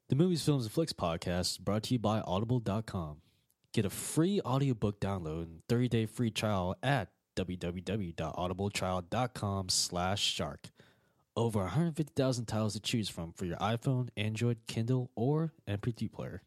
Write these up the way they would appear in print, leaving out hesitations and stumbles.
The Movies, Films, and Flicks podcast is brought to you by Audible.com. Get a free audiobook download and 30-day free trial at www.audibletrial.com/shark. Over 150,000 titles to choose from for your iPhone, Android, Kindle, or MP3 player.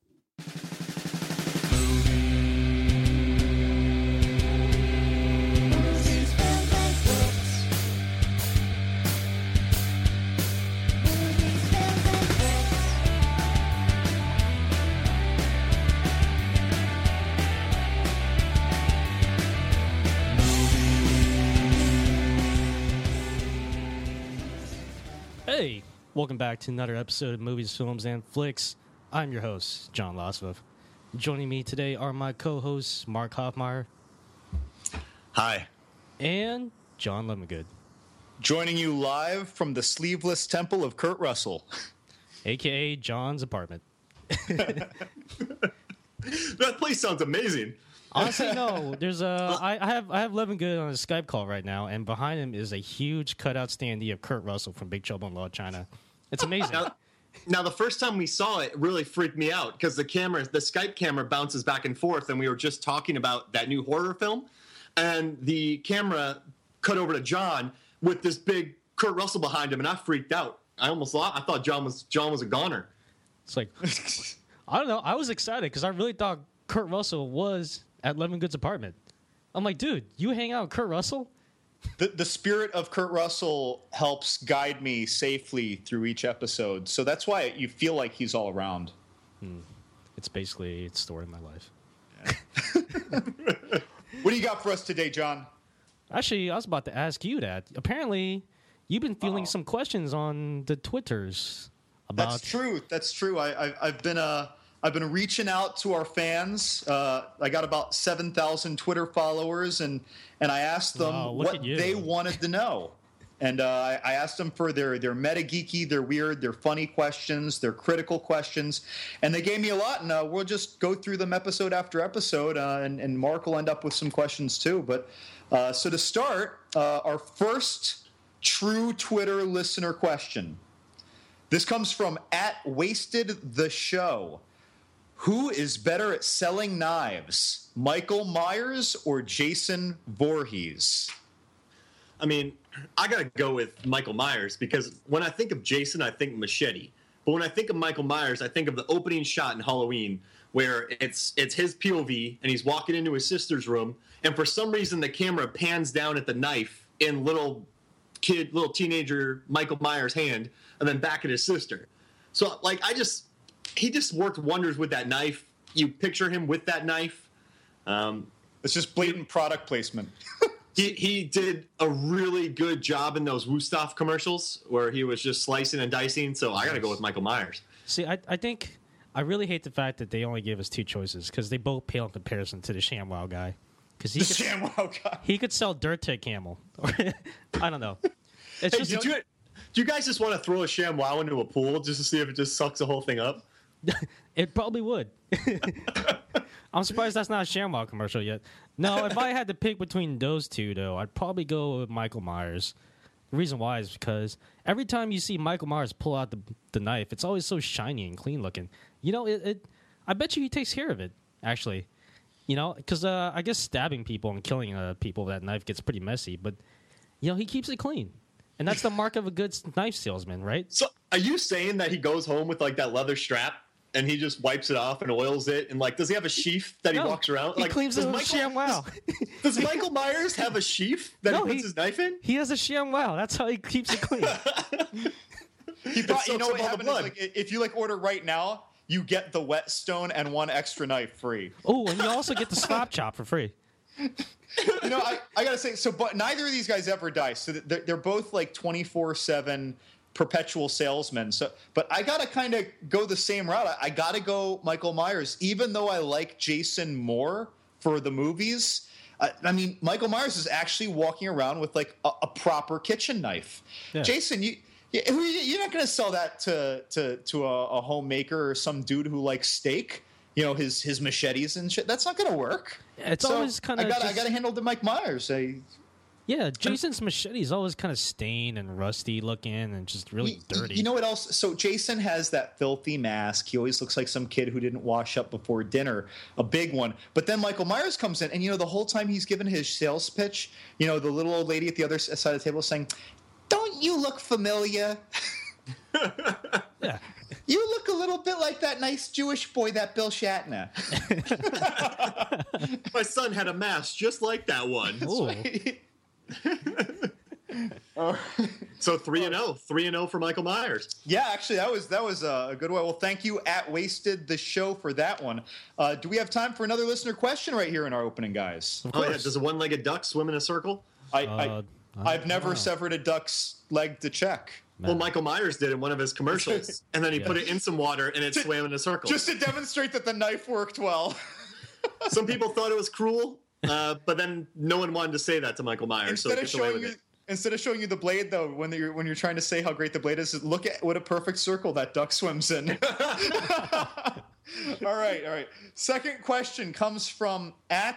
Hey, welcome back to another episode of Movies, Films, and Flicks. I'm your host, John Losvov. Joining me today are my co-hosts, Mark Hoffmeyer. Hi. And John Lemongood. Joining you live from the sleeveless temple of Kurt Russell. A.K.A. John's apartment. That place sounds amazing. Honestly, no. There's I have Lemongood on a Skype call right now, and behind him is a huge cutout standee of Kurt Russell from Big Trouble in Little China. It's amazing. Now, the first time we saw it really freaked me out because the Skype camera bounces back and forth, and we were just talking about that new horror film, and the camera cut over to John with this big Kurt Russell behind him, and I freaked out. I thought John was a goner. It's like, I don't know. I was excited because I really thought Kurt Russell was at Lemongood's apartment. I'm like, dude, you hang out with Kurt Russell? The spirit of Kurt Russell helps guide me safely through each episode, so that's why you feel like he's all around. It's basically a story of my life. What do you got for us today, John? Actually, I was about to ask you that. Apparently, you've been fielding some questions on the Twitters about... That's true. I've been reaching out to our fans. I got about 7,000 Twitter followers, and I asked them what they wanted to know. And I asked them for their meta-geeky, their weird, their funny questions, their critical questions. And they gave me a lot, and we'll just go through them episode after episode, and Mark will end up with some questions too. But so to start, our first true Twitter listener question. This comes from @WastedTheShow. Who is better at selling knives, Michael Myers or Jason Voorhees? I mean, I got to go with Michael Myers because when I think of Jason, I think machete. But when I think of Michael Myers, I think of the opening shot in Halloween where it's his POV and he's walking into his sister's room, and for some reason the camera pans down at the knife in little teenager Michael Myers' hand and then back at his sister. So like he just worked wonders with that knife. You picture him with that knife. It's just blatant product placement. He did a really good job in those Wusthof commercials where he was just slicing and dicing. So I got to go with Michael Myers. See, I think I really hate the fact that they only gave us two choices because they both pale in comparison to the ShamWow guy. ShamWow guy. He could sell dirt to a camel. I don't know. Do you guys just want to throw a ShamWow into a pool just to see if it just sucks the whole thing up? It probably would. I'm surprised that's not a ShamWow commercial yet. No, if I had to pick between those two, though, I'd probably go with Michael Myers. The reason why is because every time you see Michael Myers pull out the knife, it's always so shiny and clean looking. You know, I bet you he takes care of it, actually. You know, because I guess stabbing people and killing people with that knife gets pretty messy, but, you know, he keeps it clean. And that's the mark of a good knife salesman, right? So are you saying that he goes home with, like, that leather strap and he just wipes it off and oils it? And, like, does he have a sheath that he walks around? He cleans it with ShamWow. Does Michael Myers have a sheath that he puts his knife in? He has a ShamWow. That's how he keeps it clean. You know what happened is, like, if you, like, order right now, you get the whetstone and one extra knife free. Oh, and you also get the slap chop for free. You know, I gotta say, but neither of these guys ever die. So they're both like 24/7 perpetual salesmen. So, but I gotta kind of go the same route. I gotta go Michael Myers, even though I like Jason more for the movies. I mean, Michael Myers is actually walking around with like a proper kitchen knife. Yeah. Jason, you're not gonna sell that to a homemaker or some dude who likes steak. You know, his machetes and shit. That's not gonna work. It's always kind of. I got to handle the Mike Myers. Yeah, Jason's machete is always kind of stained and rusty looking and just really dirty. You know what else? So Jason has that filthy mask. He always looks like some kid who didn't wash up before dinner, a big one. But then Michael Myers comes in, and, the whole time he's giving his sales pitch, the little old lady at the other side of the table is saying, "Don't you look familiar?" Yeah. You look a little bit like that nice Jewish boy, that Bill Shatner. My son had a mask just like that one. So 3-0, 3-0 for Michael Myers. Yeah, actually, that was a good one. Well, thank you at Wasted the Show for that one. Do we have time for another listener question right here in our opening, guys? Oh yeah, does a one-legged duck swim in a circle? I've never severed a duck's leg to check. Well, Michael Myers did in one of his commercials, and then he put it in some water, and it swam in a circle. Just to demonstrate that the knife worked well. Some people thought it was cruel, but then no one wanted to say that to Michael Myers. Instead of showing you the blade, though, when you're trying to say how great the blade is, look at what a perfect circle that duck swims in. All right. Second question comes from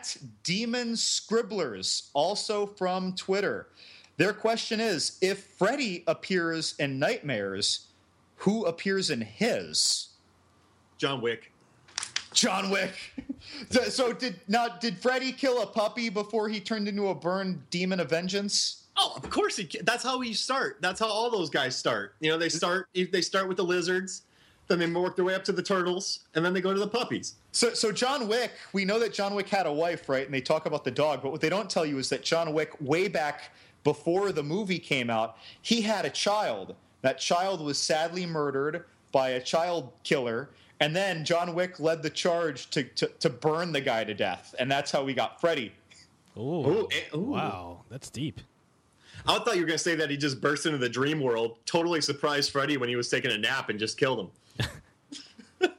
@DemonScribblers, also from Twitter. Their question is, if Freddy appears in Nightmares, who appears in his? John Wick. John Wick. So did Freddy kill a puppy before he turned into a burned demon of vengeance? Oh, of course that's how we start. That's how all those guys start. They start with the lizards, then they work their way up to the turtles, and then they go to the puppies. So John Wick, we know that John Wick had a wife, right? And they talk about the dog, but what they don't tell you is that John Wick, way back before the movie came out, he had a child. That child was sadly murdered by a child killer, and then John Wick led the charge to burn the guy to death, and that's how we got Freddy. Ooh. Wow, that's deep. I thought you were going to say that he just burst into the dream world, totally surprised Freddy when he was taking a nap and just killed him.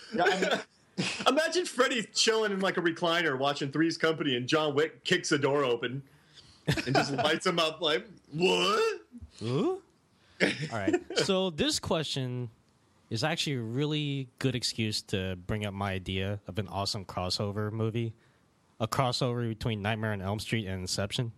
Imagine Freddy chilling in like a recliner watching Three's Company, and John Wick kicks the door open and just lights him up like, what? Ooh? All right. So this question is actually a really good excuse to bring up my idea of an awesome crossover movie. A crossover between Nightmare on Elm Street and Inception.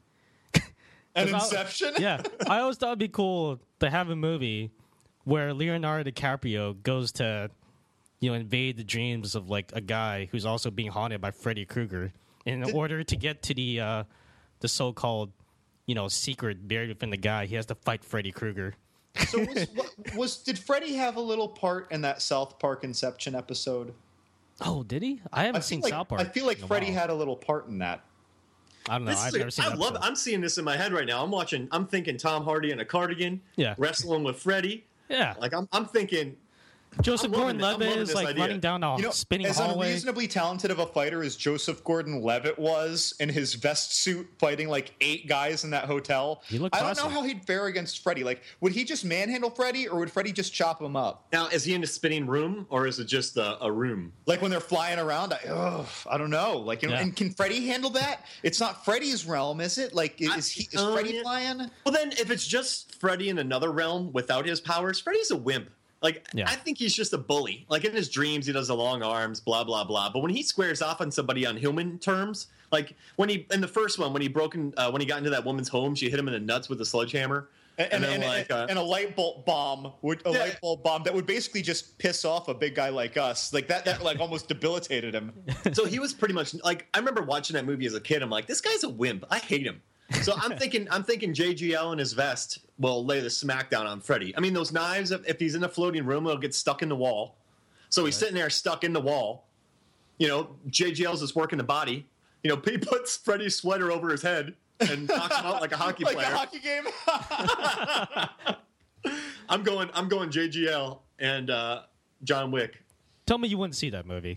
And Inception? Yeah. I always thought it'd be cool to have a movie where Leonardo DiCaprio goes to, invade the dreams of like a guy who's also being haunted by Freddy Krueger in order to get to the so-called, secret buried within the guy. He has to fight Freddy Krueger. So did Freddy have a little part in that South Park Inception episode? Oh, did he? I haven't seen South Park. I feel like Freddy had a little part in that. I don't know. I've never seen. I'm seeing this in my head right now. I'm thinking Tom Hardy in a cardigan, wrestling with Freddy. Yeah, like I'm thinking. Joseph Gordon-Levitt is like running down a spinning hallway. As unreasonably talented of a fighter as Joseph Gordon-Levitt was in his vest suit fighting like 8 guys in that hotel, I don't know how he'd fare against Freddy. Like, would he just manhandle Freddy, or would Freddy just chop him up? Now, is he in a spinning room, or is it just a room? Like when they're flying around, I don't know. Like, and can Freddy handle that? It's not Freddy's realm, is it? Like, is Freddy flying? Well, then, if it's just Freddy in another realm without his powers, Freddy's a wimp. Like, I think he's just a bully. Like, in his dreams, he does the long arms, blah, blah, blah. But when he squares off on somebody on human terms, like in the first one, when he got into that woman's home, she hit him in the nuts with a sledgehammer. And a light bulb bomb, light bulb bomb that would basically just piss off a big guy like us. Like that like almost debilitated him. So he was pretty much like, I remember watching that movie as a kid. I'm like, this guy's a wimp. I hate him. So I'm thinking JGL in his vest will lay the smackdown on Freddy. I mean, those knives, if he's in a floating room, it'll get stuck in the wall. So he's sitting there stuck in the wall. JGL's just working the body. He puts Freddy's sweater over his head and knocks him out like a hockey player. Like a hockey game. I'm going JGL and John Wick. Tell me you wouldn't see that movie.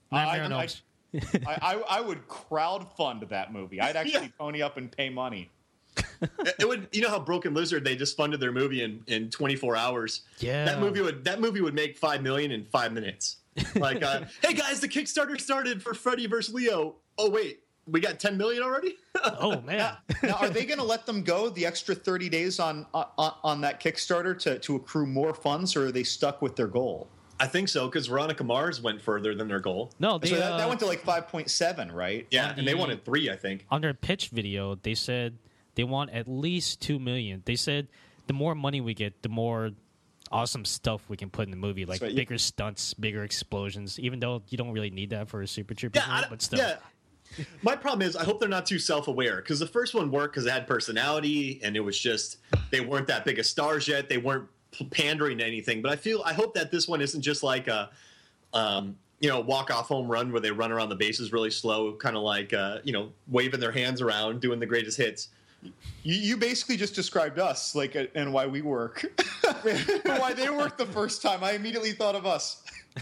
I would crowdfund that movie. I'd actually pony up and pay money. It would, how Broken Lizard, they just funded their movie in 24 hours. Yeah, that movie would make $5 million in 5 minutes. Like, hey guys, the Kickstarter started for Freddy vs. Leo. Oh wait, we got 10 million already. Oh man! Now, are they going to let them go the extra 30 days on that Kickstarter to accrue more funds, or are they stuck with their goal? I think so, because Veronica Mars went further than their goal. No, that went to like 5.7, right? Yeah, and they wanted 3, I think. On their pitch video, they said they want at least $2 million. They said the more money we get, the more awesome stuff we can put in the movie, like bigger stunts, bigger explosions. Even though you don't really need that for a Super Troopers movie, but still. Yeah. My problem is I hope they're not too self-aware, because the first one worked because it had personality and it was just they weren't that big of stars yet. They weren't pandering to anything. But I hope that this one isn't just like a walk-off home run where they run around the bases really slow, kind of like waving their hands around, doing the greatest hits. You basically just described us, and why we work, why they work the first time. I immediately thought of us.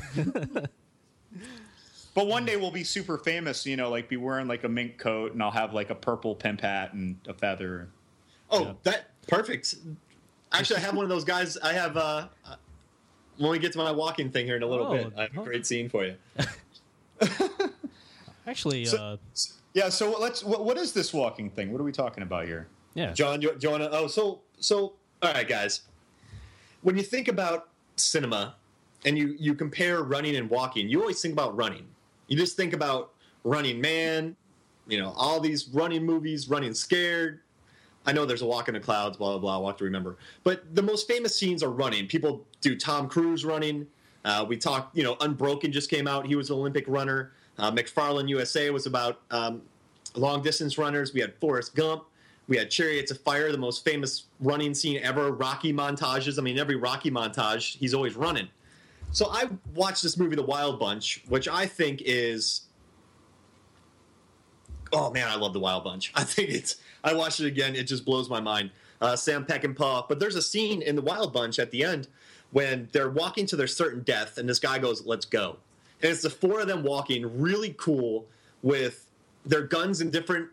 But one day we'll be super famous, be wearing like a mink coat, and I'll have like a purple pimp hat and a feather. Oh, that perfect. Actually, I have one of those guys. I have. When we get to my walking thing here in a little bit, I have a great scene for you. Actually, so what is this walking thing? What are we talking about here? Yeah, John, do you want to? Oh, so all right, guys. When you think about cinema and you compare running and walking, you always think about running. You just think about Running Man, all these running movies, Running Scared. I know there's a Walk in the Clouds, blah, blah, blah, Walk to Remember. But the most famous scenes are running. People do Tom Cruise running. We talked, Unbroken just came out. He was an Olympic runner. McFarlane USA was about long-distance runners. We had Forrest Gump. We had Chariots of Fire, the most famous running scene ever. Rocky montages. I mean, every Rocky montage, he's always running. So I watched this movie, The Wild Bunch, which I think is... Oh, man, I love The Wild Bunch. I watched it again. It just blows my mind. Sam Peckinpah. But there's a scene in The Wild Bunch at the end when they're walking to their certain death, and this guy goes, "Let's go." And it's the four of them walking, really cool, with their guns in different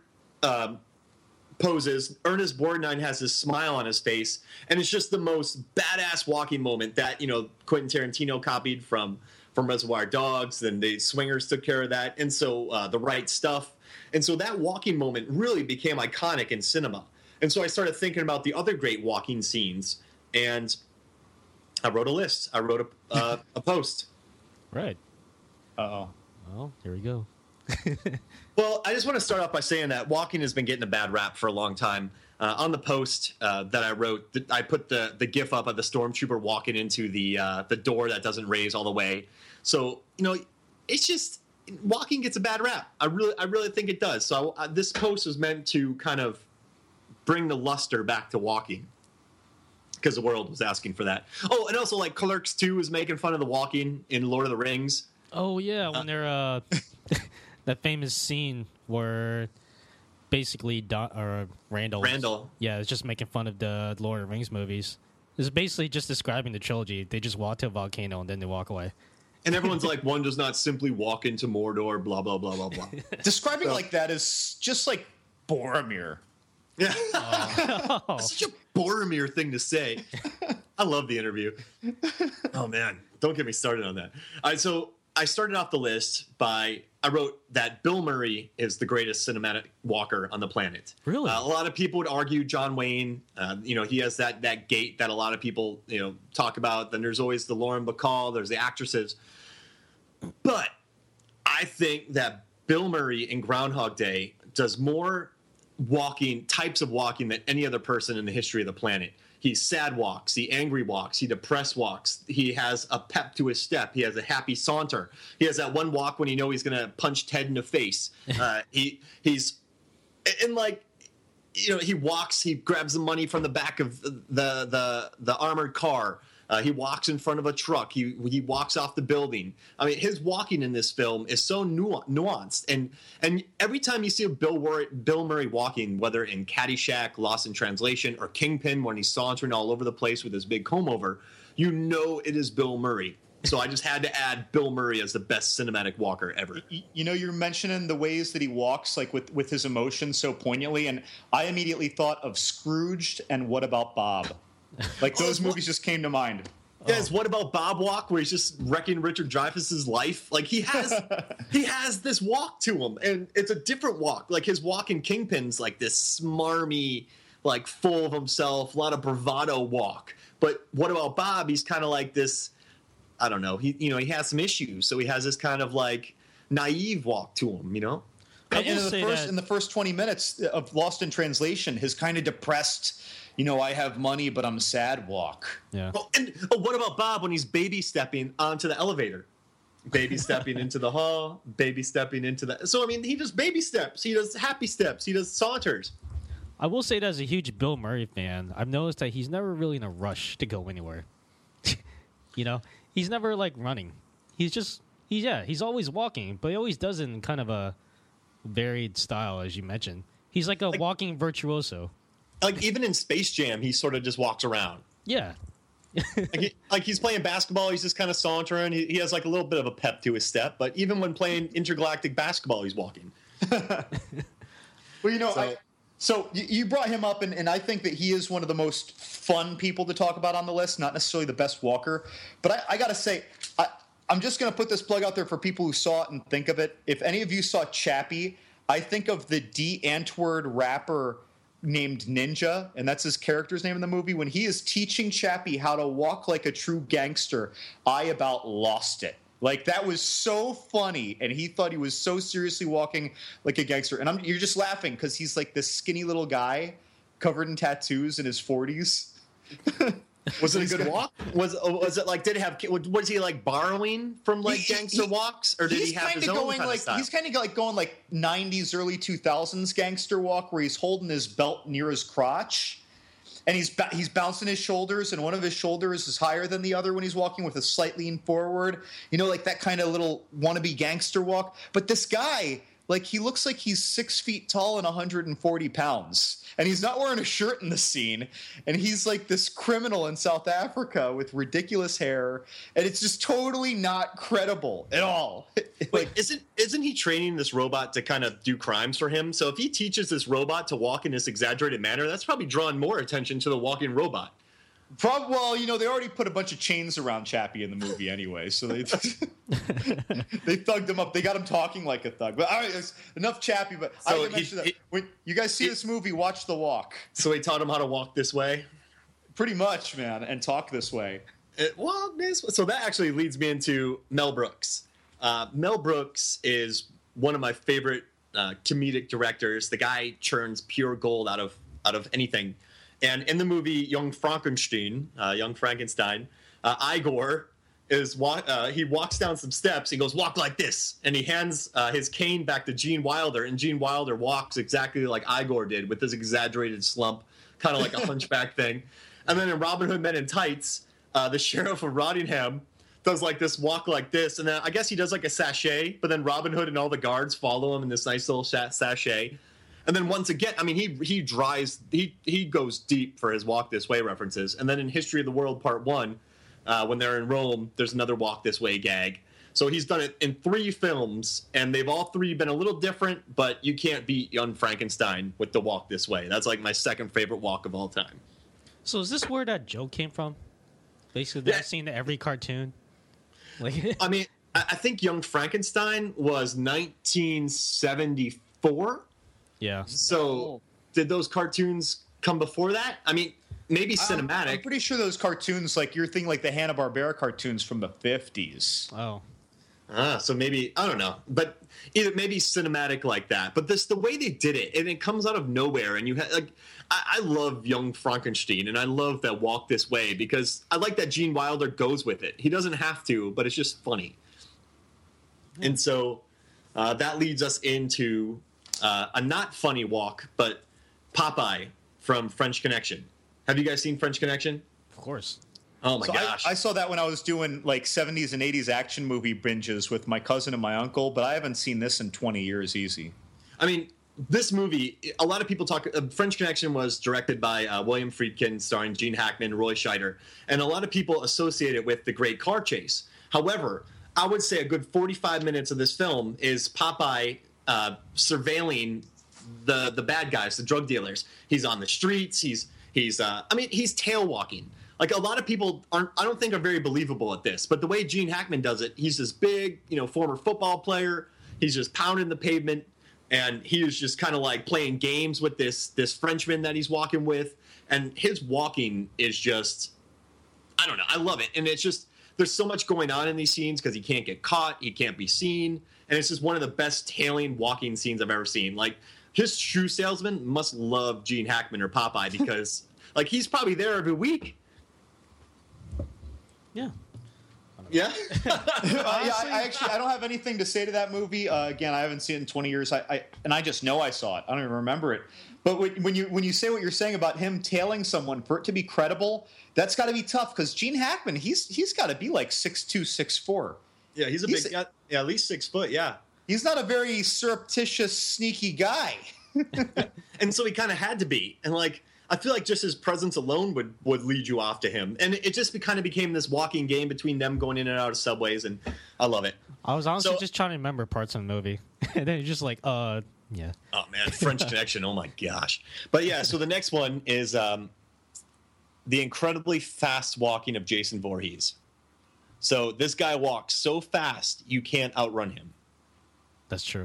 poses. Ernest Borgnine has this smile on his face, and it's just the most badass walking moment that Quentin Tarantino copied from Reservoir Dogs. Then the Swingers took care of that, and so The Right Stuff. And so that walking moment really became iconic in cinema. And so I started thinking about the other great walking scenes, and I wrote a list. I wrote a post. Right. Uh-oh. Well, here we go. Well, I just want to start off by saying that walking has been getting a bad rap for a long time. On the post that I wrote, I put the GIF up of the stormtrooper walking into the door that doesn't raise all the way. So, it's just... walking gets a bad rap. I really think it does. So this post was meant to kind of bring the luster back to walking, because the world was asking for that. Oh, and also like Clerks 2 is making fun of the walking in Lord of the Rings. Oh yeah, when they're that famous scene where basically Randall, yeah, it's just making fun of the Lord of the Rings movies. It's basically just describing the trilogy. They just walk to a volcano and then they walk away. And everyone's like, one does not simply walk into Mordor, blah, blah, blah, blah, blah. Describing like that is just like Boromir. Yeah. Oh. Such a Boromir thing to say. I love the interview. Oh, man. Don't get me started on that. All right, so I started off the list I wrote that Bill Murray is the greatest cinematic walker on the planet. Really? A lot of people would argue John Wayne. He has that gait that a lot of people, talk about. Then there's always the Lauren Bacall. There's the actresses. But I think that Bill Murray in Groundhog Day does more types of walking than any other person in the history of the planet. He sad walks, he angry walks, he depressed walks. He has a pep to his step. He has a happy saunter. He has that one walk when he's going to punch Ted in the face. He's he walks. He grabs the money from the back of the armored car. He walks in front of a truck. He walks off the building. I mean, his walking in this film is so nuanced. And every time you see Bill Murray walking, whether in Caddyshack, Lost in Translation, or Kingpin when he's sauntering all over the place with his big comb over, it is Bill Murray. So I just had to add Bill Murray as the best cinematic walker ever. You're mentioning the ways that he walks, like with his emotions so poignantly, and I immediately thought of Scrooged and What About Bob? Like those movies just came to mind. Yes, What About Bob walk, where he's just wrecking Richard Dreyfuss's life? Like he has this walk to him, and it's a different walk. Like his walk in Kingpin's like this smarmy, like full of himself, a lot of bravado walk. But What About Bob? He's kind of like this. I don't know. He has some issues, so he has this kind of like naive walk to him. And in the first 20 minutes of Lost in Translation, his kind of depressed, I have money, but I'm sad walk. Yeah. And what about Bob when he's baby stepping onto the elevator? Baby stepping into the hall, baby stepping into the... So, I mean, he does baby steps. He does happy steps. He does saunters. I will say that as a huge Bill Murray fan, I've noticed that he's never really in a rush to go anywhere. He's never, running. He's always walking, but he always does it in kind of a varied style, as you mentioned. He's like a walking virtuoso. Even in Space Jam, he sort of just walks around. Yeah. He's playing basketball, he's just kind of sauntering. He has a little bit of a pep to his step, but even when playing intergalactic basketball, he's walking. Well, so you brought him up, and I think that he is one of the most fun people to talk about on the list, not necessarily the best walker. But I got to say, I'm just going to put this plug out there for people who saw it and think of it. If any of you saw Chappie, I think of the D. Antwoord rapper named Ninja, and that's his character's name in the movie. When he is teaching Chappie how to walk like a true gangster, I about lost it. That was so funny, and he thought he was so seriously walking like a gangster. And you're just laughing because he's like this skinny little guy covered in tattoos in his 40s. Was it a good walk? Was it did it have? Was he borrowing from gangster walks, or did he have his own kind of style? He's kind of going 90s, early 2000s gangster walk, where he's holding his belt near his crotch, and he's bouncing his shoulders, and one of his shoulders is higher than the other when he's walking with a slight lean forward. That kind of little wannabe gangster walk. But this guy, he looks like he's 6 feet tall and 140 pounds. And he's not wearing a shirt in the scene. And he's this criminal in South Africa with ridiculous hair. And it's just totally not credible at all. Wait, isn't he training this robot to kind of do crimes for him? So if he teaches this robot to walk in this exaggerated manner, that's probably drawing more attention to the walking robot. Well, they already put a bunch of chains around Chappie in the movie anyway, so they thugged him up. They got him talking like a thug. But all right, enough Chappie. But I didn't mention that when you guys see this movie, watch The Walk. So he taught him how to walk this way? Pretty much, man, and talk this way. So that actually leads me into Mel Brooks. Mel Brooks is one of my favorite comedic directors. The guy churns pure gold out of anything. And in the movie Young Frankenstein, Igor he walks down some steps. He goes, "Walk like this," and he hands his cane back to Gene Wilder, and Gene Wilder walks exactly like Igor did, with this exaggerated slump, kind of like a hunchback thing. And then in Robin Hood Men in Tights, the sheriff of Rottingham does this walk like this, and then I guess he does a sachet, but then Robin Hood and all the guards follow him in this nice little sachet. And then once again, I mean, he goes deep for his Walk This Way references. And then in History of the World Part 1, when they're in Rome, there's another Walk This Way gag. So he's done it in 3 films, and they've all 3 been a little different, but you can't beat Young Frankenstein with the Walk This Way. That's my second favorite walk of all time. So is this where that joke came from? Basically, they've seen every cartoon? I mean, I think Young Frankenstein was 1974. Yeah. So did those cartoons come before that? I mean, maybe cinematic. I'm pretty sure those cartoons, you're thinking the Hanna-Barbera cartoons from the 50s. Oh. So maybe, I don't know. But either maybe cinematic like that. But the way they did it, and it comes out of nowhere. And you have, I love Young Frankenstein, and I love that Walk This Way, because I like that Gene Wilder goes with it. He doesn't have to, but it's just funny. Yeah. And so that leads us into a not funny walk, but Popeye from French Connection. Have you guys seen French Connection? Of course. Oh my gosh. I saw that when I was doing 70s and 80s action movie binges with my cousin and my uncle, but I haven't seen this in 20 years easy. I mean, this movie, a lot of people talk, French Connection was directed by William Friedkin, starring Gene Hackman, Roy Scheider, and a lot of people associate it with the great car chase. However, I would say a good 45 minutes of this film is Popeye surveilling the bad guys, the drug dealers. He's on the streets. He's tail walking. A lot of people I don't think are very believable at this, but the way Gene Hackman does it, he's this big, former football player. He's just pounding the pavement, and he is just kind of playing games with this Frenchman that he's walking with, and his walking is just, I don't know, I love it. And it's just there's so much going on in these scenes because he can't get caught, he can't be seen, and it's just one of the best tailing walking scenes I've ever seen. Like, his shoe salesman must love Gene Hackman or Popeye because like he's probably there every week. Yeah. Yeah. I don't have anything to say to that movie. Again, I haven't seen it in 20 years. And I just know I saw it. I don't even remember it. But when you say what you're saying about him tailing someone, for it to be credible, that's got to be tough because Gene Hackman, he's got to be like 6'2", 6'4". Yeah, he's a big guy. Yeah, at least 6 foot. Yeah. He's not a very surreptitious, sneaky guy. And so he kind of had to be. And like, I feel like just his presence alone would lead you off to him. And it just kind of became this walking game between them going in and out of subways, and I love it. I was honestly just trying to remember parts of the movie. And then you're just like, yeah. Oh, man, French Connection, oh my gosh. But yeah, so the next one is the incredibly fast walking of Jason Voorhees. So this guy walks so fast, you can't outrun him. That's true.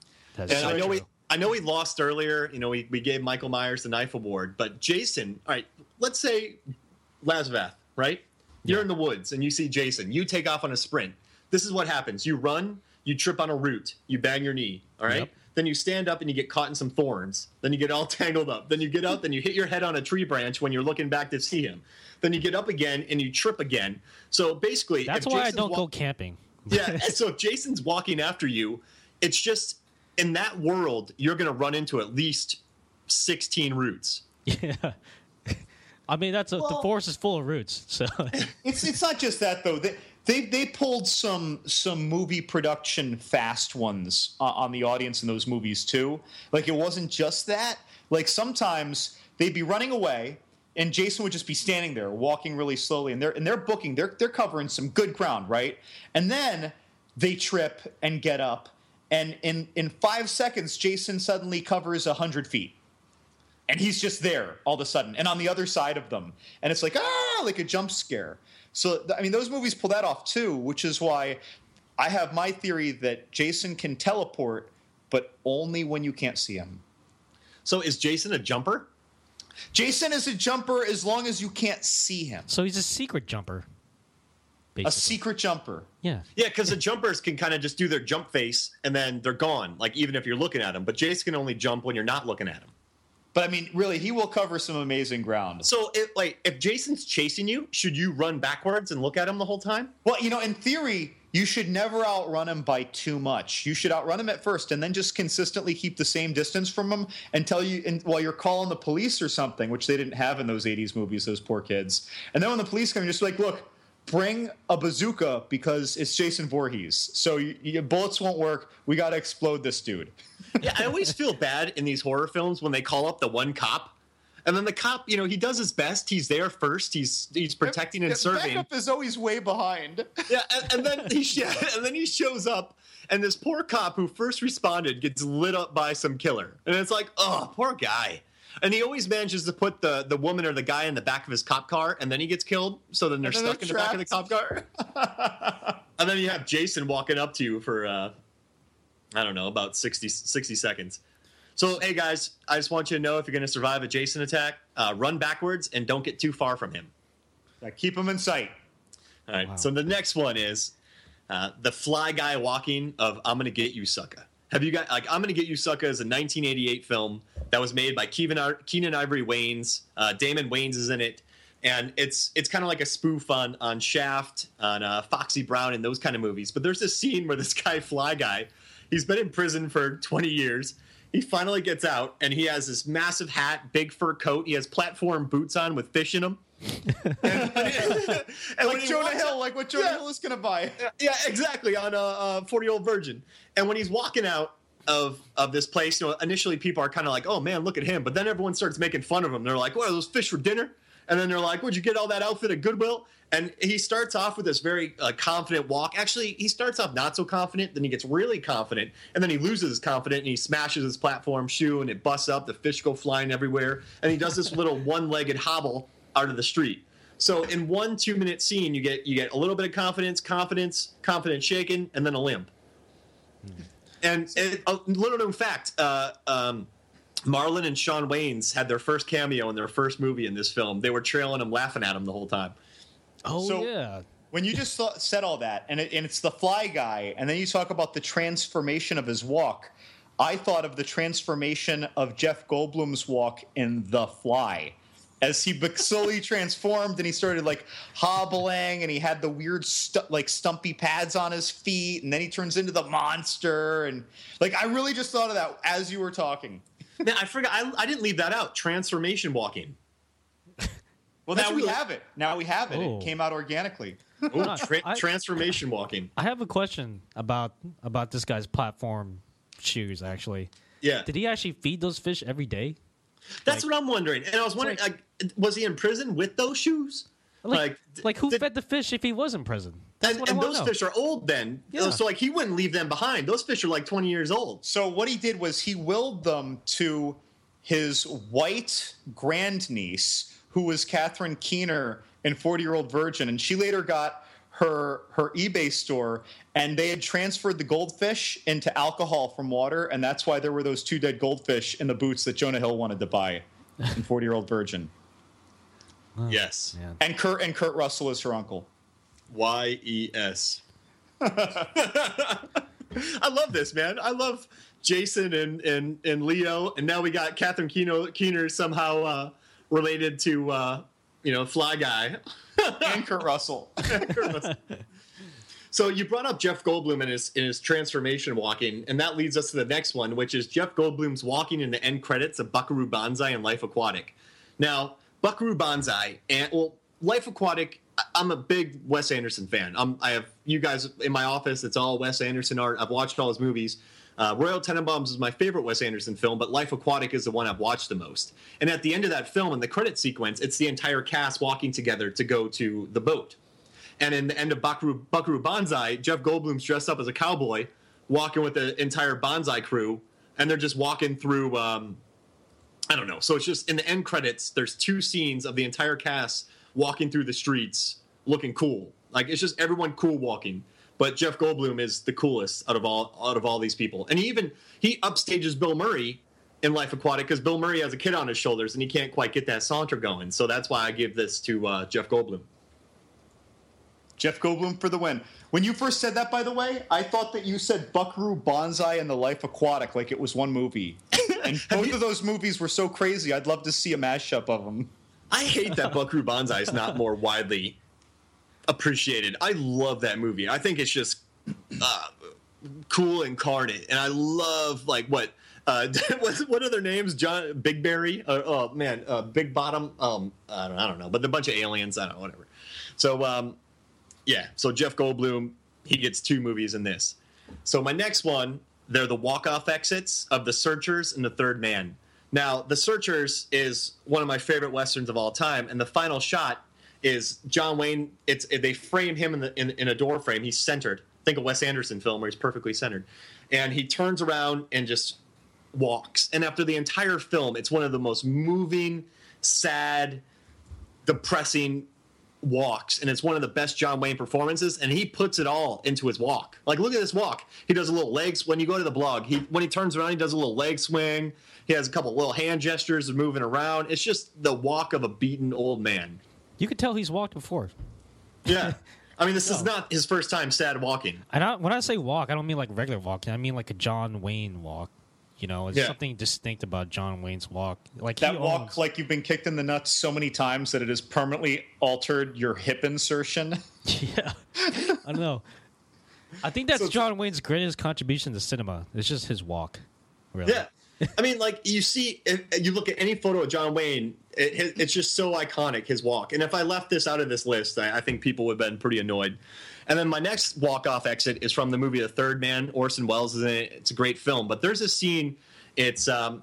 I know we lost earlier. You know, we gave Michael Myers the Knife Award, but Jason, all right, let's say Lazarus, right? You're in the woods and you see Jason. You take off on a sprint. This is what happens. You run, you trip on a root, you bang your knee, all right? Yep. Then you stand up and you get caught in some thorns. Then you get all tangled up. Then you get out, then you hit your head on a tree branch when you're looking back to see him. Then you get up again and you trip again. So basically... That's why Jason's I don't go camping. Yeah, so if Jason's walking after you, it's just... In that world, you're going to run into at least 16 roots. Yeah. I mean, the forest is full of roots. So it's not just that, though. They pulled some movie production fast ones on the audience in those movies, too. Like, it wasn't just that. Like, sometimes they'd be running away, and Jason would just be standing there, walking really slowly. And they're booking. They're covering some good ground, right? And then they trip and get up. And in 5 seconds, Jason suddenly covers 100 feet. And he's just there all of a sudden. And on the other side of them. And it's like, like a jump scare. So, I mean, those movies pull that off, too, which is why I have my theory that Jason can teleport, but only when you can't see him. So is Jason a jumper? Jason is a jumper as long as you can't see him. So he's a secret jumper. Basically. A secret jumper. Yeah. Yeah, because the jumpers can kind of just do their jump face, and then they're gone, like even if you're looking at them. But Jason can only jump when you're not looking at him. But, I mean, really, he will cover some amazing ground. So, if Jason's chasing you, should you run backwards and look at him the whole time? Well, you know, in theory, you should never outrun him by too much. You should outrun him at first and then just consistently keep the same distance from him while you're calling the police or something, which they didn't have in those 80s movies, those poor kids. And then when the police come, you're just like, look, bring a bazooka because it's Jason Voorhees. So your bullets won't work. We got to explode this dude. Yeah, I always feel bad in these horror films when they call up the one cop. And then the cop, you know, he does his best. He's there first. He's protecting and serving. Backup is always way behind. Yeah, and then he shows up, and this poor cop who first responded gets lit up by some killer. And it's like, oh, poor guy. And he always manages to put the woman or the guy in the back of his cop car, and then he gets killed. So then they're stuck in the back of the cop car. And then you have Jason walking up to you for, I don't know, about 60 seconds. So, hey, guys, I just want you to know if you're going to survive a Jason attack, run backwards and don't get too far from him. Keep him in sight. All right. Wow. So the next one is the fly guy walking of I'm Gonna Get You, Sucka. Have you got, like, I'm Gonna Get You, Sucka is a 1988 film that was made by Keenan Ivory Wayans. Damon Wayans is in it. And it's kind of like a spoof on Shaft, on Foxy Brown, and those kind of movies. But there's this scene where this guy, Fly Guy, he's been in prison for 20 years. He finally gets out, and he has this massive hat, big fur coat. He has platform boots on with fish in them. and like Jonah Hill, like what Jonah Hill is going to buy. Yeah, exactly, on a 40-year-old virgin. And when he's walking out of this place, you know, initially people are kind of like, oh, man, look at him. But then everyone starts making fun of him. They're like, what, are those fish for dinner? And then they're like, where'd you get all that outfit at Goodwill? And he starts off with this very confident walk. Actually, he starts off not so confident, then he gets really confident, and then he loses his confidence, and he smashes his platform shoe, and it busts up. The fish go flying everywhere, and he does this little one-legged hobble out of the street. So in 1 2-minute scene, you get a little bit of confidence shaken, and then a limp. And a little known fact, Marlon and Shawn Wayans had their first cameo in their first movie in this film. They were trailing him, laughing at him the whole time. Oh, so, yeah. when you just said all that, and it's the Fly Guy, and then you talk about the transformation of his walk, I thought of the transformation of Jeff Goldblum's walk in The Fly. As he slowly transformed and he started like hobbling and he had the weird stumpy pads on his feet, and then he turns into the monster. And like, I really just thought of that as you were talking. Man, I forgot. I didn't leave that out. Transformation walking. Well, now we have it. Now we have it. Oh. It came out organically. Ooh, transformation walking. I have a question about this guy's platform shoes, actually. Yeah. Did he actually feed those fish every day? That's what I'm wondering. And I was wondering, was he in prison with those shoes? Like who fed the fish if he was in prison? That's and those know. fish are old then. Yeah. So like he wouldn't leave them behind. Those fish are like 20 years old. So what he did was he willed them to his white grandniece, who was Catherine Keener in 40-Year-Old Virgin. And she later got her eBay store, and they had transferred the goldfish into alcohol from water, and that's why there were those 2 dead goldfish in the boots that Jonah Hill wanted to buy in 40-Year-Old Virgin. Yes. Man. And Kurt Russell is her uncle. YES. I love this, man. I love Jason and Leo, and now we got Catherine Keener somehow related to Fly Guy. And Kurt Russell. So you brought up Jeff Goldblum in his transformation walking, and that leads us to the next one, which is Jeff Goldblum's walking in the end credits of Buckaroo Banzai and Life Aquatic. Now, Buckaroo Banzai and Life Aquatic, I'm a big Wes Anderson fan. I have you guys in my office. It's all Wes Anderson art. I've watched all his movies. Royal Tenenbaums is my favorite Wes Anderson film, but Life Aquatic is the one I've watched the most. And at the end of that film, in the credit sequence, it's the entire cast walking together to go to the boat. And in the end of Buckaroo Banzai, Jeff Goldblum's dressed up as a cowboy, walking with the entire Banzai crew, and they're just walking through, I don't know. So it's just, in the end credits, there's 2 scenes of the entire cast walking through the streets looking cool. Like, it's just everyone cool walking. But Jeff Goldblum is the coolest out of all these people. And he upstages Bill Murray in Life Aquatic because Bill Murray has a kid on his shoulders and he can't quite get that saunter going. So that's why I give this to Jeff Goldblum. Jeff Goldblum for the win. When you first said that, by the way, I thought that you said Buckaroo Banzai and the Life Aquatic like it was one movie. And both of those movies were so crazy, I'd love to see a mashup of them. I hate that Buckaroo Banzai is not more widely appreciated. I love that movie. I think it's just cool incarnate, and I love like what are their names? John Big Berry? Big Bottom. I don't know, but a bunch of aliens. I don't know, whatever. So so Jeff Goldblum, he gets 2 movies in this. So my next one, they're the walk-off exits of The Searchers and The Third Man. Now, The Searchers is one of my favorite westerns of all time, and the final shot is John Wayne. They frame him in a door frame. He's centered. Think a Wes Anderson film where he's perfectly centered, and he turns around and just walks. And after the entire film, it's one of the most moving, sad, depressing walks, and it's one of the best John Wayne performances, and he puts it all into his walk. Like, look at this walk. He does a little legs. When you go to the blog, when he turns around, he does a little leg swing. He has a couple little hand gestures of moving around. It's just the walk of a beaten old man. You could tell he's walked before. Yeah. I mean, this is not his first time sad walking. And when I say walk, I don't mean like regular walking. I mean like a John Wayne walk. You know, it's something distinct about John Wayne's walk. Like that walk, like you've been kicked in the nuts so many times that it has permanently altered your hip insertion. Yeah. I don't know. I think that's John Wayne's greatest contribution to cinema. It's just his walk. Really. Yeah. I mean, like, you see, if you look at any photo of John Wayne, it's just so iconic, his walk. And if I left this out of this list, I think people would have been pretty annoyed. And then my next walk-off exit is from the movie The Third Man. Orson Welles is in it. It's a great film. But there's a scene, it's at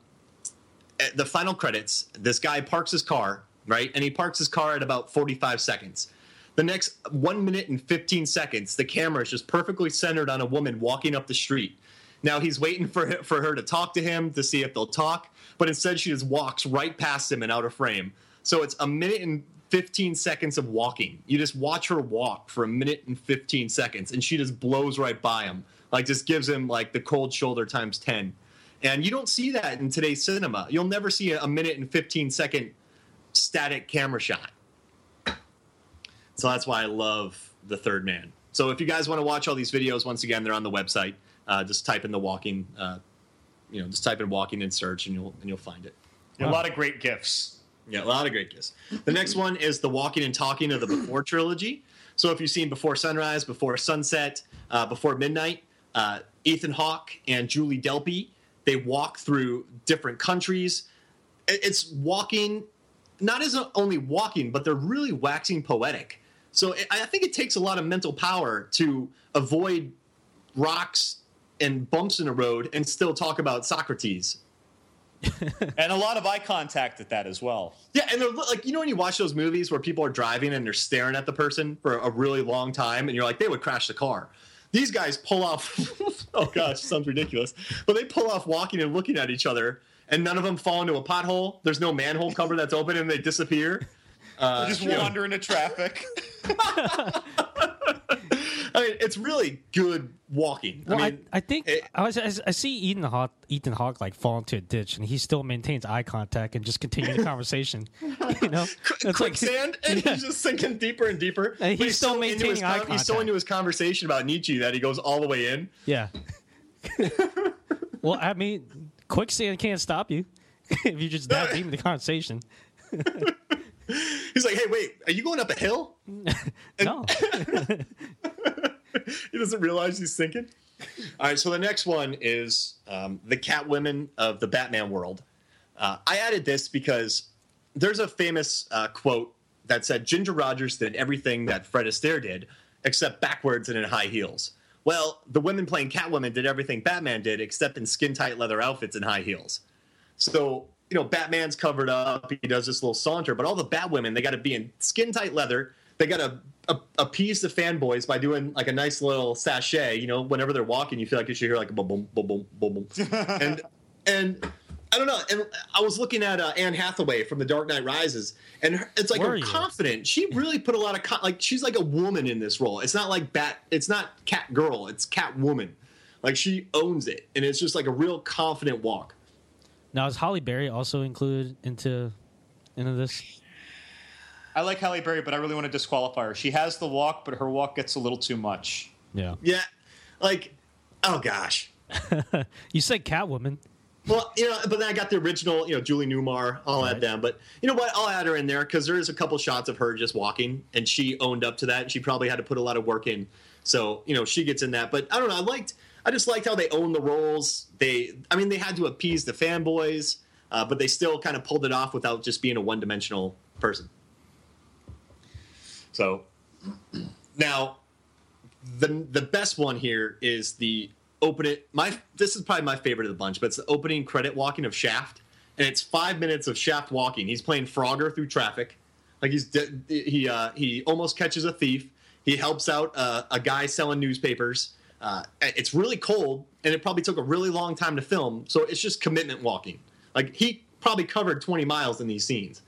the final credits, this guy parks his car, right? And he parks his car at about 45 seconds. The next 1 minute and 15 seconds, the camera is just perfectly centered on a woman walking up the street. Now he's waiting for her to talk to him to see if they'll talk, but instead she just walks right past him and out of frame. So it's 1 minute and 15 seconds of walking. You just watch her walk for 1 minute and 15 seconds, and she just blows right by him. Like, just gives him like the cold shoulder times 10. And you don't see that in today's cinema. You'll never see a 1 minute and 15 second static camera shot. So that's why I love the third man. So if you guys want to watch all these videos, once again, they're on the website. Just type in the walking, just type in walking in search, and you'll find it. Yeah, a lot of great gifs. Yeah, a lot of great gifs. The next one is the walking and talking of the Before trilogy. So if you've seen Before Sunrise, Before Sunset, Before Midnight, Ethan Hawke and Julie Delpy, they walk through different countries. It's walking, not as only walking, but they're really waxing poetic. So I think it takes a lot of mental power to avoid rocks and bumps in the road and still talk about Socrates. And a lot of eye contact at that as well. Yeah, and they're like, when you watch those movies where people are driving and they're staring at the person for a really long time, and you're like, they would crash the car. These guys pull off, oh gosh, sounds ridiculous, but they pull off walking and looking at each other, and none of them fall into a pothole. There's no manhole cover that's open, and they disappear. Just wander into traffic. I mean, it's really good walking. Well, I think I see Ethan Hawke like fall into a ditch, and he still maintains eye contact and just continue the conversation. It's quicksand, and he's just sinking deeper and deeper. And he's still maintaining eye contact. He's so into his conversation about Nietzsche that he goes all the way in. Yeah. Well, I mean, quicksand can't stop you if you just dive deep in the conversation. He's like, hey, wait, are you going up a hill? No. He doesn't realize he's sinking. All right, so the next one is the Catwomen of the Batman world. I added this because there's a famous quote that said, Ginger Rogers did everything that Fred Astaire did, except backwards and in high heels. Well, the women playing Catwoman did everything Batman did, except in skin-tight leather outfits and high heels. So, Batman's covered up. He does this little saunter. But all the Batwomen, they got to be in skin-tight leather. They got to appease the fanboys by doing like a nice little sachet. Whenever they're walking, you feel like you should hear like a boom, boom, boom, boom, boom, boom. and I don't know. And I was looking at Anne Hathaway from The Dark Knight Rises, and it's like her confident. She really put a lot of she's like a woman in this role. It's not like it's not Catgirl. It's Catwoman. Like she owns it, and it's just like a real confident walk. Now, is Halle Berry also included into this? I like Halle Berry, but I really want to disqualify her. She has the walk, but her walk gets a little too much. Yeah. Yeah. Like, oh gosh. You said Catwoman. Well, but then I got the original, Julie Newmar. I'll add them. But you know what? I'll add her in there because there is a couple shots of her just walking, and she owned up to that. And she probably had to put a lot of work in. So, she gets in that. But I don't know. I just liked how they owned the roles. They had to appease the fanboys, but they still kind of pulled it off without just being a one-dimensional person. So now the best one here is the opening. This is probably my favorite of the bunch, but it's the opening credit walking of Shaft, and it's 5 minutes of Shaft walking. He's playing Frogger through traffic, like he almost catches a thief. He helps out a guy selling newspapers. It's really cold, and it probably took a really long time to film, so it's just commitment walking. Like, he probably covered 20 miles in these scenes.